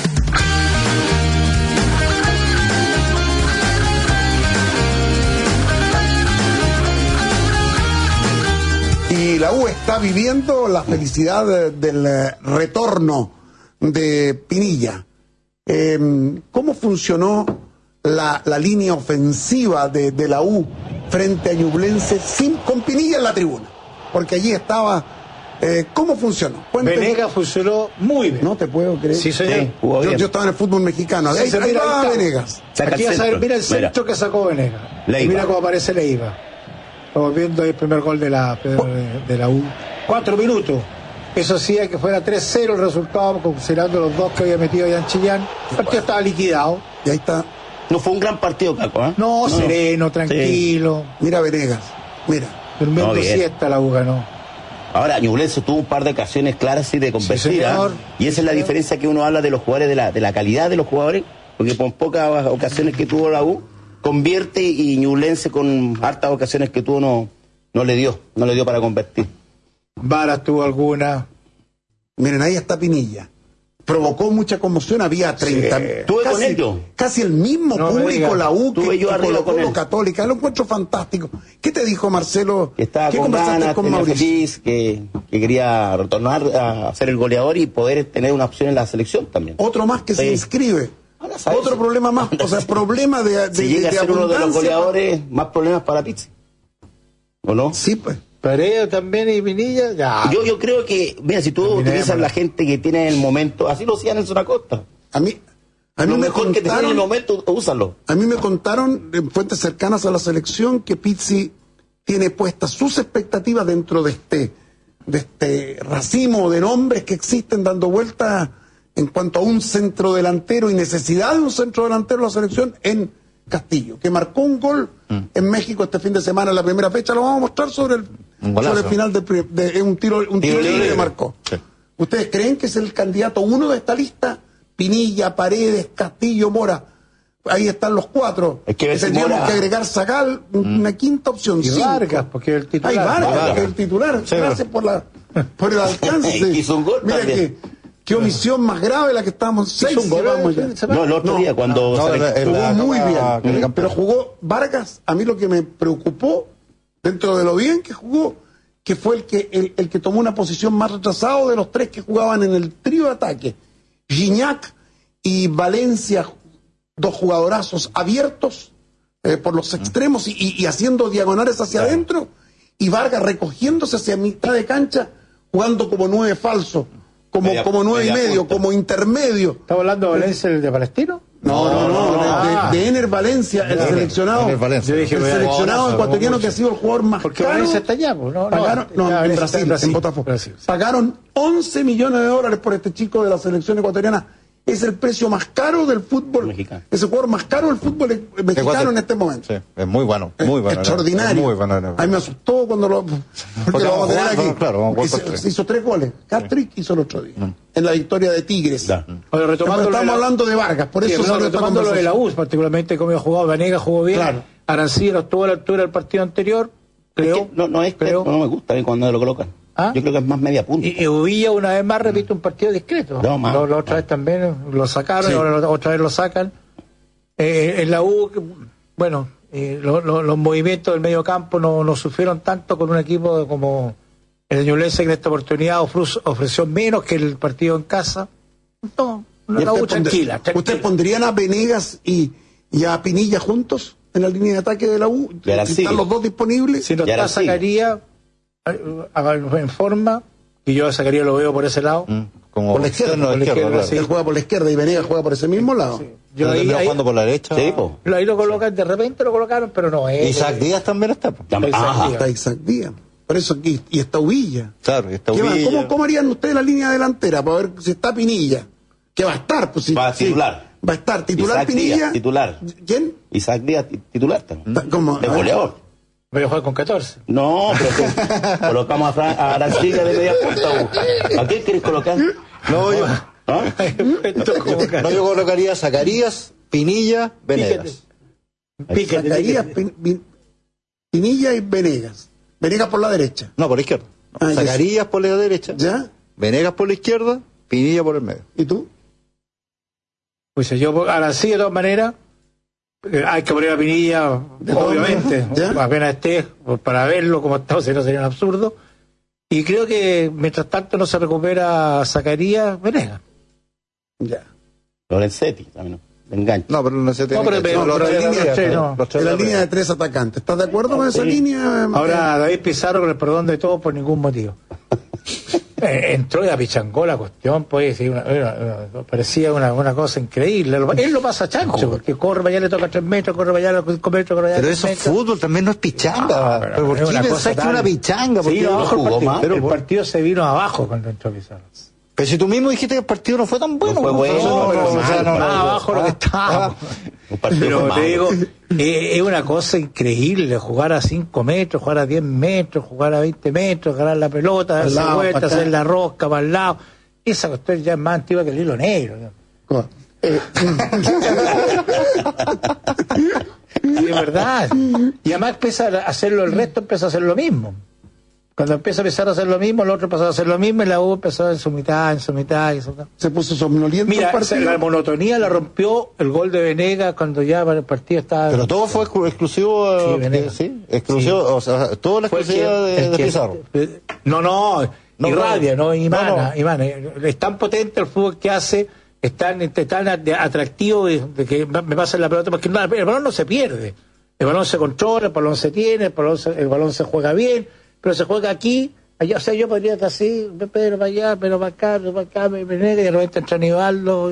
Y la U está viviendo la felicidad del retorno de Pinilla. ¿Cómo funcionó la línea ofensiva de la U frente a Ñublense con Pinilla en la tribuna? Porque allí estaba. ¿Cómo funcionó? Cuénteme. Venegas funcionó muy bien. No te puedo creer. Sí, señor. Sí, Yo estaba en el fútbol mexicano. Sí, ahí va está. Venegas. Saca Aquí el vas a ver, centro. mira el centro que sacó Venegas. Leiva. Mira cómo aparece Leiva. Estamos viendo ahí el primer gol de la U. 4 minutos. Eso hacía que fuera 3-0 el resultado, considerando los dos que había metido Jan Chillán. El partido estaba liquidado. Y ahí está. No fue un gran partido, Caco, ¿eh? No, sereno, tranquilo. Sí. Mira Venegas. Mira. Durmiendo siesta la U ganó. Ahora, Ñublense tuvo un par de ocasiones claras sí, de convertir. Sí, señor. Y esa es la diferencia que uno habla de los jugadores, de la calidad de los jugadores, porque con pocas ocasiones que tuvo la U, convierte y Ñublense con hartas ocasiones que tuvo no le dio para convertir. Varas tuvo alguna. Miren, ahí está Pinilla. Provocó mucha conmoción, había 30. Sí. Estuve con ellos. Casi el mismo público, la U, Estuve yo arriba con él. Católica. Lo encuentro fantástico. ¿Qué te dijo Marcelo? Que estaba con ganas, tenía feliz, que quería retornar a ser el goleador y poder tener una opción en la selección también. Otro más que se inscribe. Otro problema más. O sea, problema de si llega a ser uno de los goleadores, más problemas para Pizzi. ¿O no? Sí, pues. Paredes también y Pinilla, ya. Yo creo que, mira, si tú utilizas la gente que tiene en el momento, así lo hacían en Zona Costa. A mí lo me mejor que te tiene en el momento, úsalo. A mí me contaron en fuentes cercanas a la selección que Pizzi tiene puestas sus expectativas dentro de este racimo de nombres que existen dando vueltas en cuanto a un centrodelantero y necesidad de un centrodelantero en la selección en Castillo, que marcó un gol en México este fin de semana en la primera fecha. Lo vamos a mostrar sobre el final de un tiro libre que marcó. Sí. ¿Ustedes creen que es el candidato uno de esta lista? Pinilla, Paredes, Castillo, Mora. Ahí están los cuatro. Es que tendríamos que agregar Zagal, una quinta opción. Y Vargas, porque el titular. Hay Vargas, porque el titular. Sí, gracias por el alcance. Hizo un gol. Mira qué omisión más grave la que estábamos. 6 llevamos ya. No, el otro día cuando jugó muy bien. Pero jugó Vargas. A mí lo que me preocupó, dentro de lo bien que jugó, que fue el que tomó una posición más retrasada de los tres que jugaban en el trío de ataque. Gignac y Valencia, dos jugadorazos abiertos por los extremos y haciendo diagonales hacia adentro, y Vargas recogiéndose hacia mitad de cancha, jugando como 9 falso, como 9 y medio, como intermedio. ¿Estamos hablando de Valencia, el de Palestino? No, de Ener Valencia, el seleccionado. El seleccionado ecuatoriano que ha sido el jugador más porque caro. Valencia está allá, en Brasil, en Botafogo. Pagaron $11 millones por este chico de la selección ecuatoriana. Es el precio más caro del fútbol mexicano. Es el jugador más caro del fútbol mexicano en este momento. Sí, es muy bueno, muy bueno. Extraordinario. Muy bueno. A mí me asustó cuando porque lo vamos a tener aquí. Claro, se hizo 3 goles. Hat-trick hizo el otro día. En la victoria de Tigres. Estamos hablando de Vargas, por eso retomando lo de la U, particularmente como ha jugado, Vanegas jugó bien. Claro. Arancibia estuvo a la altura del partido anterior. Creo. No me gusta cuando lo colocan. Yo creo que es más media punta. Y Uvilla una vez más repite un partido discreto. La otra vez también lo sacaron, ahora otra vez lo sacan. En la U, bueno, los movimientos del medio campo no sufrieron tanto con un equipo como el Ñublense, que en esta oportunidad ofreció menos que el partido en casa. No, la U tranquila. ¿Ustedes pondrían a Venegas y a Pinilla juntos en la línea de ataque de la U? ¿Están los dos disponibles? Si no está, sacaría en forma, y yo sacaría, lo veo por ese lado. Como por la izquierda, sí. Él juega por la izquierda y Venegas juega por ese mismo lado. Sí. Yo ahí jugando por la derecha. Sí, ahí lo colocan, de repente lo colocaron, pero no es. Isaac Díaz también está. Está Isaac Díaz. Por eso aquí, y está Uvilla. Claro, y está Uvilla. ¿Cómo harían ustedes la línea delantera para ver si está Pinilla? Que va a estar, pues va a titular. Va a estar titular Isaac Pinilla. Díaz, titular. ¿Quién? Isaac Díaz, titular también. ¿Cómo? De goleador. Voy a jugar con 14. No, pero colocamos a Arancibia de media punta. ¿A quién querés colocar? No, yo colocaría Zacarías, Pinilla, Venegas. Zacarías, Pinilla y Venegas. Venegas por la derecha. No, por la izquierda. Zacarías por la derecha. ¿Ya? Venegas por la izquierda, Pinilla por el medio. ¿Y tú? Pues yo Arancibia de todas maneras. Hay que poner a Pinilla, obviamente, apenas esté, para verlo como está, si no sería un absurdo. Y creo que mientras tanto no se recupera Zacarías, Venegas. Ya. Lorenzetti también, ¿no? Enganche. No, pero Lorenzetti. La línea de 3 atacantes. ¿Estás de acuerdo con esa línea? Ahora David Pizarro, con el perdón de todos, por ningún motivo. Entró y apichangó la cuestión, pues, parecía una cosa increíble. Él lo pasa chancho, porque corre para allá, le toca 3 metros, corre para allá, 5 metros, corre allá. Pero eso es fútbol, también no es pichanga. Pero ¿por qué pensáis que es una pichanga? Porque el partido se vino abajo cuando entró Pizarro. Pero si tú mismo dijiste que el partido no fue tan bueno. No fue bueno. Abajo lo que estaba. Pero te digo, es una cosa increíble jugar a 5 metros, jugar a 10 metros, jugar a 20 metros, ganar la pelota, darse vuelta, hacer la rosca para el lado. Esa cuestión ya es más antigua que el hilo negro. Es verdad. Y además empieza a hacerlo el resto, empieza a hacer lo mismo. Cuando empieza a empezar a hacer lo mismo, el otro empezó a hacer lo mismo y la U empezó en su mitad. Se puso somnoliento. Mira, la monotonía la rompió el gol de Venegas cuando ya el partido estaba... Pero todo fue exclusivo... Sí, exclusivo, sí. O sea, todo la exclusiva de Pizarro. No, irradia, no, Imana. Es tan potente el fútbol que hace, es tan atractivo de que me pasen la pelota, porque el balón no se pierde. El balón se controla, el balón se tiene, el balón se juega bien. pero se juega aquí, allá, o sea, yo podría estar así, pero para allá, pero para acá, me negra, y de repente entra Aníbaldo.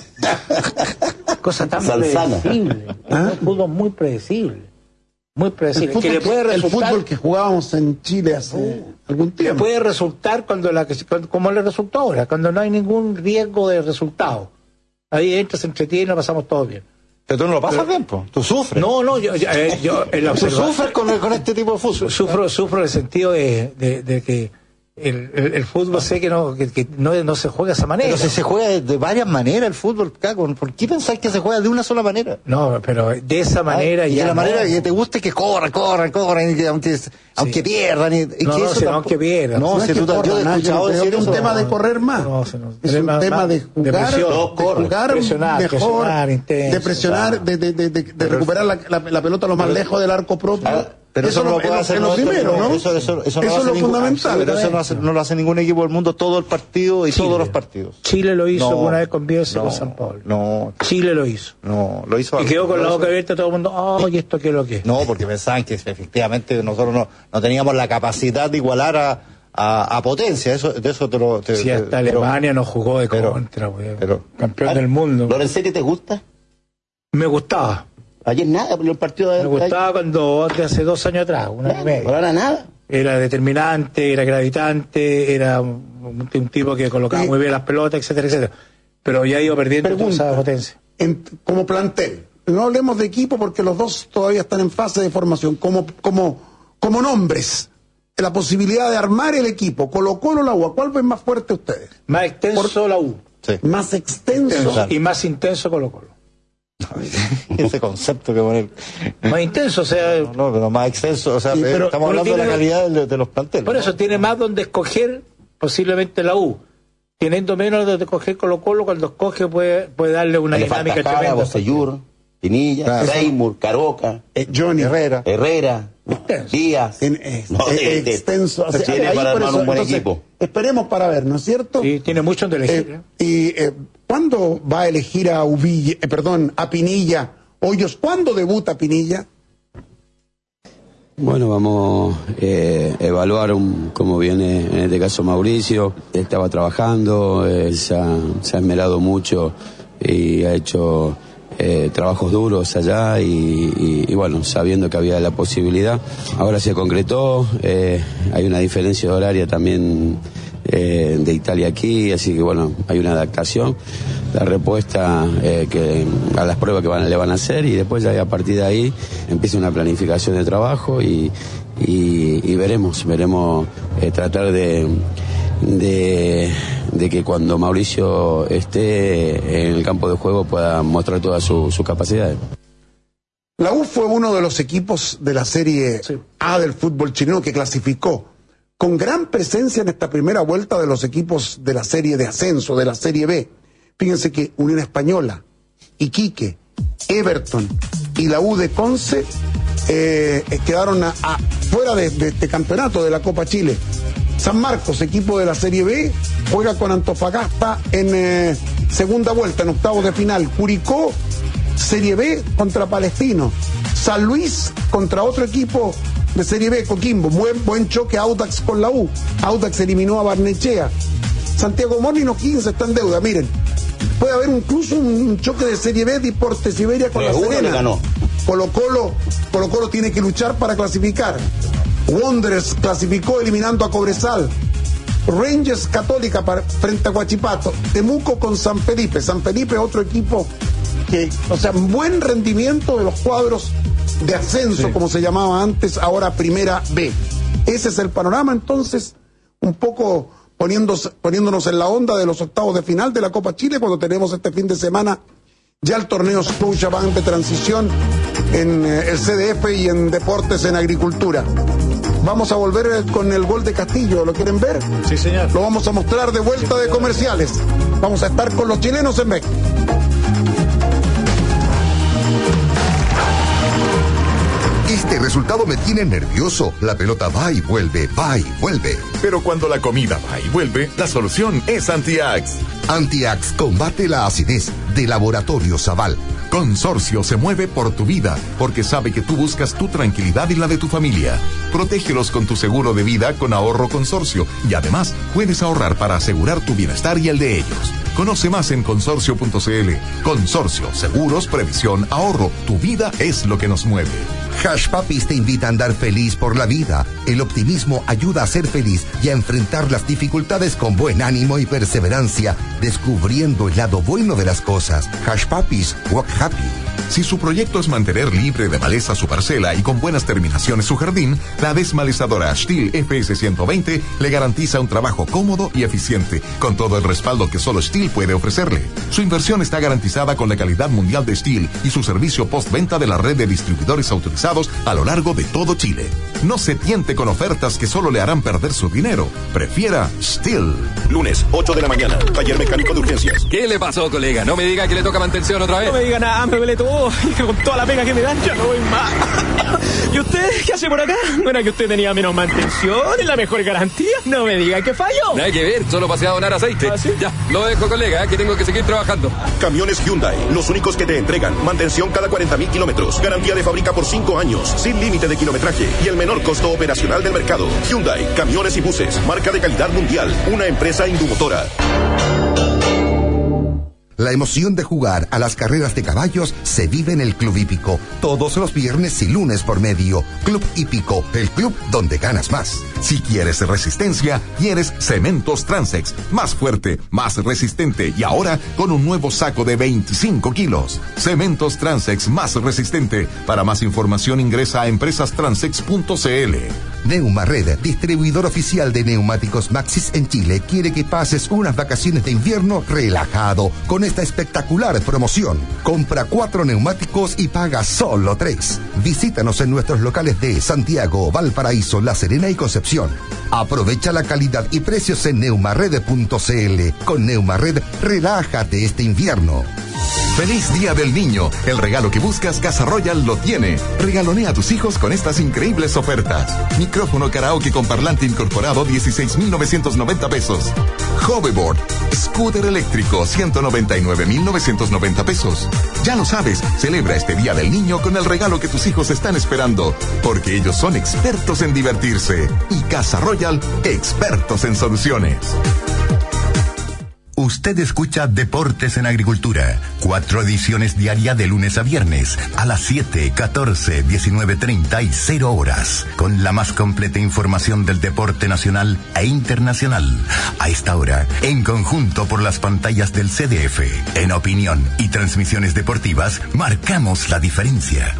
Cosa tan predecible. Es un fútbol muy predecible. Muy predecible. Que le puede resultar, el fútbol que jugábamos en Chile hace algún tiempo. Le puede resultar como le resultó ahora, cuando no hay ningún riesgo de resultado. Ahí entra, se entretiene, lo pasamos todo bien. Pero tú no lo pasas bien, po. Tú sufres. No, yo en la tú sufres con este tipo de fútbol. Sufro en el sentido de que el fútbol sé que no se juega de esa manera. Pero si se juega de varias maneras el fútbol, cago, ¿por qué pensás que se juega de una sola manera? No, pero de esa manera y de la manera que te guste que corran, aunque pierdan. Aunque pierdan. No, si tú yo he escuchado decir es un tema de correr más. Es un tema de jugar mejor, de presionar, de recuperar la pelota lo más lejos del arco propio. Pero eso no lo puede hacer lo primero, ¿no? Eso es lo fundamental. Pero eso no lo hace ningún equipo del mundo todo el partido y todos los partidos. Chile lo hizo una vez con Bielsa y con San Pablo. No. Chile lo hizo. No, lo hizo. Y quedó con la boca abierta todo el mundo, ¿y esto qué es lo que es? No, porque pensaban que efectivamente nosotros no teníamos la capacidad de igualar a potencia. De eso si hasta Alemania nos jugó de contra, campeón del mundo. ¿Lorenzetti te gusta? Me gustaba. Ayer nada, pero el partido de... Me gustaba cuando hace 2 años atrás, un año y medio. Ahora nada. Era determinante, era gravitante, era un tipo que colocaba muy bien las pelotas, etcétera, etcétera. Pero ya iba perdiendo toda esa potencia. Como plantel, no hablemos de equipo porque los dos todavía están en fase de formación. Como nombres, la posibilidad de armar el equipo, Colo-Colo, la U, ¿cuál ven más fuerte ustedes? Más extenso la U. Sí. Más extenso. Y más intenso Colo-Colo. Ese concepto que poner más intenso, o sea, no, pero más extenso, o sea, pero estamos hablando de la calidad de los planteles. Por eso tiene más donde escoger posiblemente la U, teniendo menos donde escoger Colo-Colo. Cuando escoge puede darle una dinámica tremenda. Bocellur, Pinilla, Seymour, Caroca, Johnny Herrera, Díaz, extenso. Tiene para armar un buen equipo. Esperemos para ver, ¿no es cierto? Sí, tiene mucho donde elegir. ¿Cuándo va a elegir a Pinilla? Hoyos, ¿cuándo debuta Pinilla? Bueno, vamos a evaluar cómo viene en este caso Mauricio. Estaba trabajando, se ha esmerado mucho y ha hecho trabajos duros allá y bueno, sabiendo que había la posibilidad. Ahora se concretó, hay una diferencia horaria también de Italia aquí, así que bueno, hay una adaptación, la respuesta que a las pruebas que le van a hacer, y después ya a partir de ahí empieza una planificación de trabajo y veremos tratar de que cuando Mauricio esté en el campo de juego pueda mostrar todas sus capacidades. La U fue uno de los equipos de la Serie A del fútbol chileno que clasificó con gran presencia en esta primera vuelta de los equipos de la Serie de Ascenso, de la Serie B. Fíjense que Unión Española, Iquique, Everton y la U de Conce quedaron fuera de este campeonato de la Copa Chile. San Marcos, equipo de la Serie B, juega con Antofagasta en segunda vuelta, en octavos de final. Curicó, Serie B contra Palestino. San Luis contra otro equipo de Serie B, Coquimbo. Buen choque Audax con la U. Audax eliminó a Barnechea. Santiago Morning O'Higgins está en deuda, miren. Puede haber incluso un choque de Serie B, Deportes Iberia con La Serena. Colo-Colo tiene que luchar para clasificar. Wanderers clasificó eliminando a Cobresal. Rangers Católica frente a Huachipato. Temuco con San Felipe. San Felipe, otro equipo que, buen rendimiento de los cuadros de ascenso, como se llamaba antes, ahora Primera B. Ese es el panorama, entonces, un poco poniéndonos en la onda de los octavos de final de la Copa Chile, cuando tenemos este fin de semana ya el torneo Scotiabank de transición en el CDF y en Deportes en Agricultura. Vamos a volver con el gol de Castillo, ¿lo quieren ver? Sí, señor. Lo vamos a mostrar de vuelta de comerciales. Vamos a estar con los chilenos en México. Este resultado me tiene nervioso. La pelota va y vuelve, va y vuelve. Pero cuando la comida va y vuelve, la solución es Antiax. Antiax combate la acidez de Laboratorio Zaval. Consorcio se mueve por tu vida porque sabe que tú buscas tu tranquilidad y la de tu familia. Protégelos con tu seguro de vida con Ahorro Consorcio y además puedes ahorrar para asegurar tu bienestar y el de ellos. Conoce más en consorcio.cl. Consorcio, seguros, previsión, ahorro. Tu vida es lo que nos mueve. Hush Puppies te invita a andar feliz por la vida. El optimismo ayuda a ser feliz y a enfrentar las dificultades con buen ánimo y perseverancia, descubriendo el lado bueno de las cosas. Hush Puppies, walk happy. Si su proyecto es mantener libre de maleza su parcela y con buenas terminaciones su jardín, la desmalezadora Stihl FS 120 le garantiza un trabajo cómodo y eficiente, con todo el respaldo que solo Stihl puede ofrecerle. Su inversión está garantizada con la calidad mundial de Stihl y su servicio postventa de la red de distribuidores autorizados a lo largo de todo Chile. No se tiente con ofertas que solo le harán perder su dinero. Prefiera Stihl. Lunes, 8 de la mañana, taller mecánico de urgencias. ¿Qué le pasó, colega? No me diga que le toca mantención otra vez. No me diga nada, me duele todo. Y con toda la pega que me dan, ya no voy más. ¿Y usted qué hace por acá? ¿No era que usted tenía menos mantención y la mejor garantía? No me diga que falló. Nada que ver, solo pasé a donar aceite. ¿Ah, sí? Ya, lo dejo, colega, que tengo que seguir trabajando. Camiones Hyundai, los únicos que te entregan mantención cada 40.000 kilómetros, garantía de fábrica por 5 años, sin límite de kilometraje y el menor costo operacional del mercado. Hyundai, camiones y buses, marca de calidad mundial, una empresa Indumotora. La emoción de jugar a las carreras de caballos se vive en el Club Hípico, todos los viernes y lunes por medio. Club Hípico, el club donde ganas más. Si quieres resistencia, quieres Cementos Transex. Más fuerte, más resistente y ahora con un nuevo saco de 25 kilos. Cementos Transex más resistente. Para más información ingresa a empresastransex.cl. Neumared, distribuidor oficial de neumáticos Maxxis en Chile, quiere que pases unas vacaciones de invierno relajado con esta espectacular promoción. Compra 4 neumáticos y paga solo 3. Visítanos en nuestros locales de Santiago, Valparaíso, La Serena y Concepción. Aprovecha la calidad y precios en neumared.cl. Con Neumared, relájate este invierno. ¡Feliz Día del Niño! El regalo que buscas, Casa Royal lo tiene. Regalonea a tus hijos con estas increíbles ofertas. Micrófono karaoke con parlante incorporado, 16,990 pesos. Hoverboard, scooter eléctrico, 199,990 pesos. Ya lo sabes, celebra este Día del Niño con el regalo que tus hijos están esperando, porque ellos son expertos en divertirse. Y Casa Royal, expertos en soluciones. Usted escucha Deportes en Agricultura, 4 ediciones diarias de lunes a viernes, a las 7, 14, 19:30 y 0 horas, con la más completa información del deporte nacional e internacional. A esta hora, en conjunto por las pantallas del CDF, en opinión y transmisiones deportivas, marcamos la diferencia.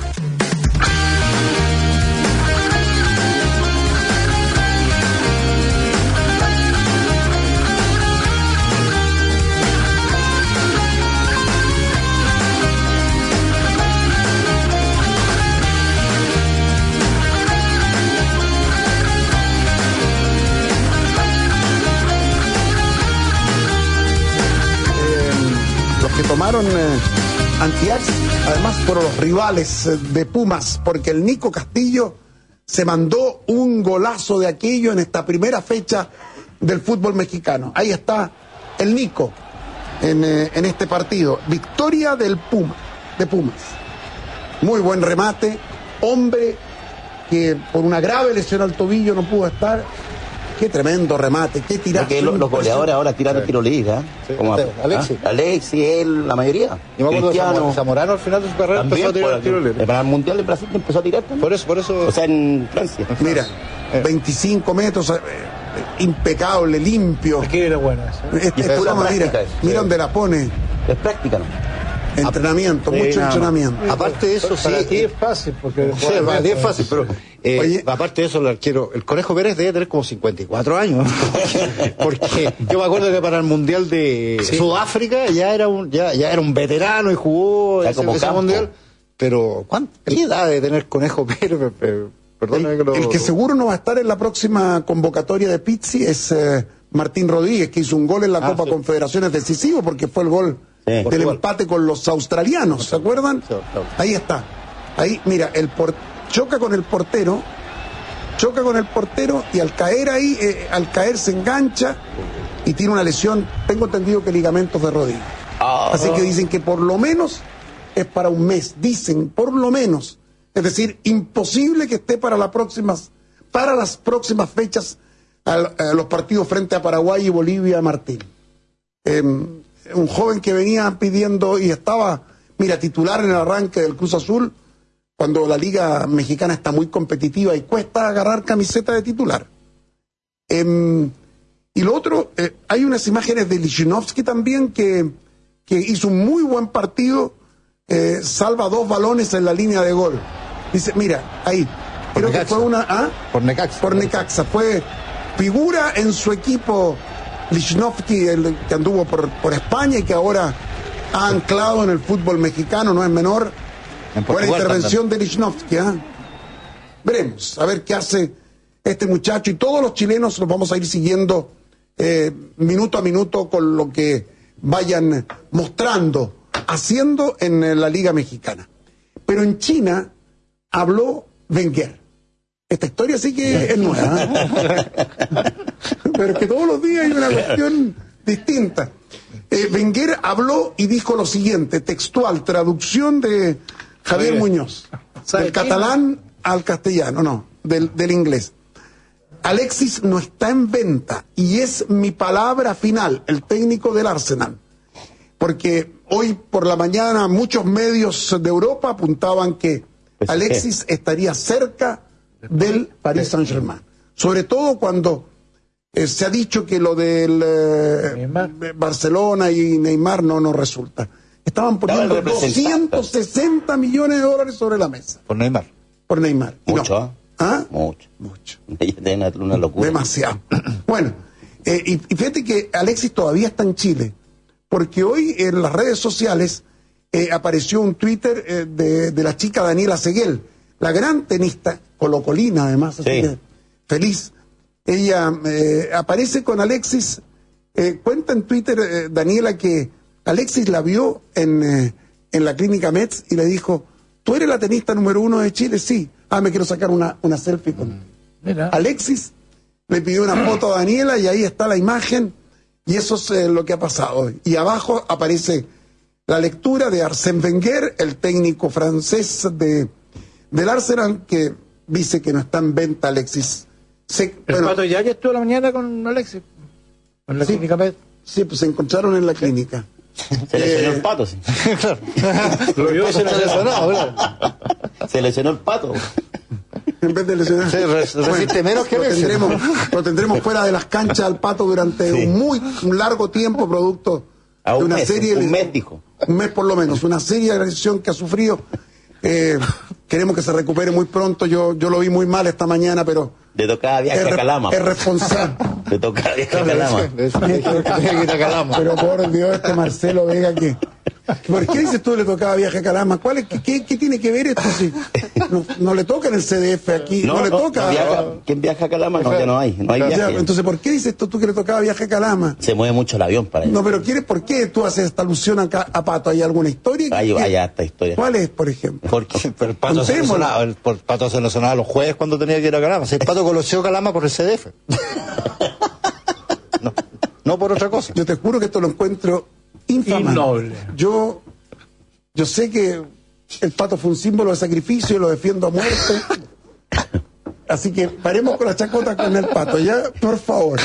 Tomaron Antiax, además fueron los rivales de Pumas, porque el Nico Castillo se mandó un golazo de aquello en esta primera fecha del fútbol mexicano. Ahí está el Nico en este partido. Victoria de Pumas. Muy buen remate, hombre que por una grave lesión al tobillo no pudo estar. Qué tremendo remate, qué tirazo. Porque los goleadores ahora tiran tiro libre, ¿eh? Sí. Como Alexis, él, la mayoría. Yo me acuerdo de Zamorano al final de su carrera también, empezó a tirar tiro libre. Para el Mundial de Brasil empezó a tirar también. Por eso. O sea, en Francia. Mira, 25 metros, impecable, limpio. Qué era bueno eso. Es pura práctica. Mira dónde la pone. Es práctica, ¿no? Entrenamiento, mucho entrenamiento. Aparte de eso, para ti es fácil, porque es fácil, pero aparte de eso, el Conejo Pérez debe tener como 54 años. Porque yo me acuerdo que para el Mundial de Sudáfrica ya era un veterano y jugó ese Mundial. Pero ¿qué edad de tener Conejo Pérez? Perdóname que el que seguro no va a estar en la próxima convocatoria de Pizzi es Martín Rodríguez, que hizo un gol en la Copa Confederaciones decisivo, porque fue el gol del empate con los australianos, ¿se acuerdan? Ahí está. Ahí, mira, choca con el portero y al caer se engancha y tiene una lesión, tengo entendido que ligamentos de rodilla. Así que dicen que por lo menos es para un mes, dicen, por lo menos. Es decir, imposible que esté para las próximas fechas los partidos frente a Paraguay y Bolivia, Martín. Un joven que venía pidiendo y estaba, titular en el arranque del Cruz Azul, cuando la Liga Mexicana está muy competitiva y cuesta agarrar camiseta de titular. Y lo otro, hay unas imágenes de Lichnowsky también que hizo un muy buen partido, salva 2 balones en la línea de gol. Dice, mira, ahí, creo que fue Por Necaxa. Por Necaxa, fue figura en su equipo Lichnowsky, el que anduvo por España y que ahora ha anclado en el fútbol mexicano, no es menor. Buena intervención de Lichnowsky, Veremos, a ver qué hace este muchacho, y todos los chilenos los vamos a ir siguiendo minuto a minuto con lo que vayan mostrando, haciendo en la Liga Mexicana. Pero en China habló Wenger. Esta historia sí que es nueva, pero que todos los días hay una cuestión distinta. Wenger habló y dijo lo siguiente, textual, traducción de Javier Muñoz, del catalán al castellano, del inglés. Alexis no está en venta y es mi palabra final, el técnico del Arsenal. Porque hoy por la mañana muchos medios de Europa apuntaban que Alexis estaría cerca del Paris Saint-Germain. Sobre todo cuando se ha dicho que lo del Barcelona y Neymar no resulta. Estaban poniendo 260 millones de dólares sobre la mesa. Por Neymar. Y mucho, Mucho. Una locura. Demasiado. Bueno, y fíjate que Alexis todavía está en Chile, porque hoy en las redes sociales apareció un Twitter de la chica Daniela Seguel, la gran tenista, colocolina además, así que feliz. Ella aparece con Alexis, cuenta en Twitter Daniela que Alexis la vio en la clínica Metz y le dijo, ¿tú eres la tenista número 1 de Chile? Sí. Me quiero sacar una selfie con Alexis. Le pidió una foto a Daniela y ahí está la imagen, y eso es lo que ha pasado hoy. Y abajo aparece la lectura de Arsène Wenger, el técnico francés del Arsenal, que dice que no está en venta Alexis. Pato ya estuvo la mañana con Alexis, en la clínica Med. Sí, pues se encontraron en la clínica. Se lesionó el Pato, sí. Claro. Lo vio, se lesionó, claro. Se lesionó el Pato. En vez de lesionar. Resiste menos que lo tendremos fuera de las canchas al Pato durante un largo tiempo, producto de una serie. Un mes, dijo. Un mes por lo menos, una serie de lesión que ha sufrido. Queremos que se recupere muy pronto. Yo lo vi muy mal esta mañana, pero le tocaba viaje a Calama. Es responsable. Le tocaba viaje a Calama. Pero por Dios, Marcelo Vega, que ¿por qué dices tú le tocaba viaje a Calama? ¿Qué tiene que ver esto? Si no le toca en el CDF aquí, no le toca. ¿Quién viaja a Calama? No, ya no hay viaje. Entonces, ¿por qué dices tú que le tocaba viaje a Calama? Se mueve mucho el avión para eso. No, pero ¿por qué tú haces esta alusión acá a Pato? ¿Hay alguna historia? Hay harta historia. ¿Cuál es, por ejemplo? Pero el Pato se lo sonaba los jueves cuando tenía que ir a Calama. Si el Pato conoció Calama por el CDF. No por otra cosa. Yo te juro que esto lo encuentro infamable. Yo sé que el Pato fue un símbolo de sacrificio y lo defiendo a muerte. Así que paremos con la chacota con el Pato, ¿ya? Por favor.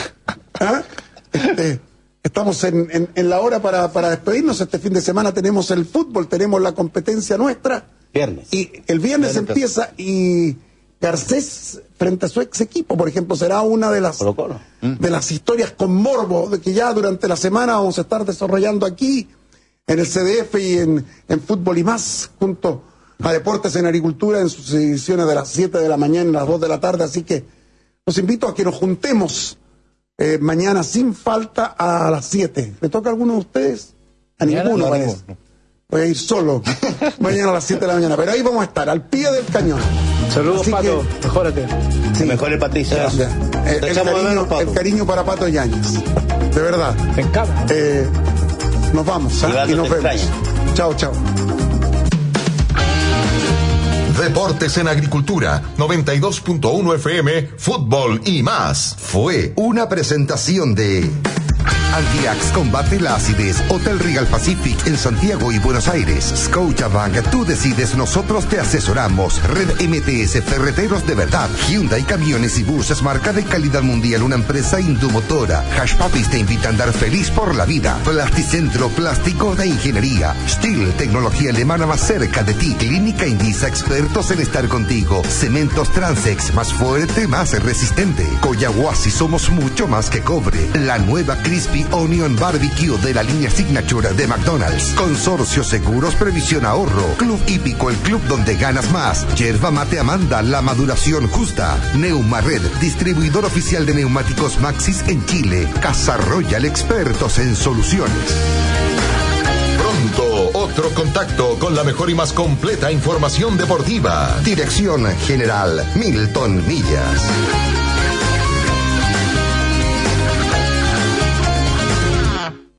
Estamos en la hora para despedirnos. Este fin de semana tenemos el fútbol, tenemos la competencia nuestra. Viernes. Y el viernes empieza y Garcés frente a su ex equipo, por ejemplo, será una de las historias con morbo de que ya durante la semana vamos a estar desarrollando aquí en el CDF y en Fútbol y Más, junto a Deportes en Agricultura, en sus ediciones de las 7 de la mañana y las 2 de la tarde. Así que los invito a que nos juntemos mañana sin falta a las 7. ¿Le toca a alguno de ustedes? A ninguno, parece. Voy a ir solo mañana a las 7 de la mañana, pero ahí vamos a estar, al pie del cañón. Saludos, así Pato, mejórate. Sí. Mejore, Patricia. El cariño para Pato Yáñez, de verdad. Te encanta. Nos vamos y nos vemos. Chao, chao. Deportes en Agricultura, 92.1 FM, Fútbol y Más. Fue una presentación de Antiax combate la acidez. Hotel Regal Pacific en Santiago y Buenos Aires. Scotiabank, tú decides, nosotros te asesoramos. Red MTS, ferreteros de verdad. Hyundai Camiones y Buses, marca de calidad mundial, una empresa indumotora. Hash Puppies te invita a andar feliz por la vida. Plasticentro, plástico de ingeniería. Steel, tecnología alemana más cerca de ti. Clínica Indisa, expertos en estar contigo. Cementos Transex, más fuerte, más resistente. Coyahuasi, somos mucho más que cobre. La nueva Crispy Onion Barbecue de la línea Signature de McDonald's. Consorcio Seguros Previsión Ahorro. Club Hípico, el club donde ganas más. Yerba Mate Amanda, la maduración justa. Neumared, distribuidor oficial de neumáticos Maxis en Chile. Casa Royal, expertos en soluciones. Pronto, otro contacto con la mejor y más completa información deportiva. Dirección General Milton Millas.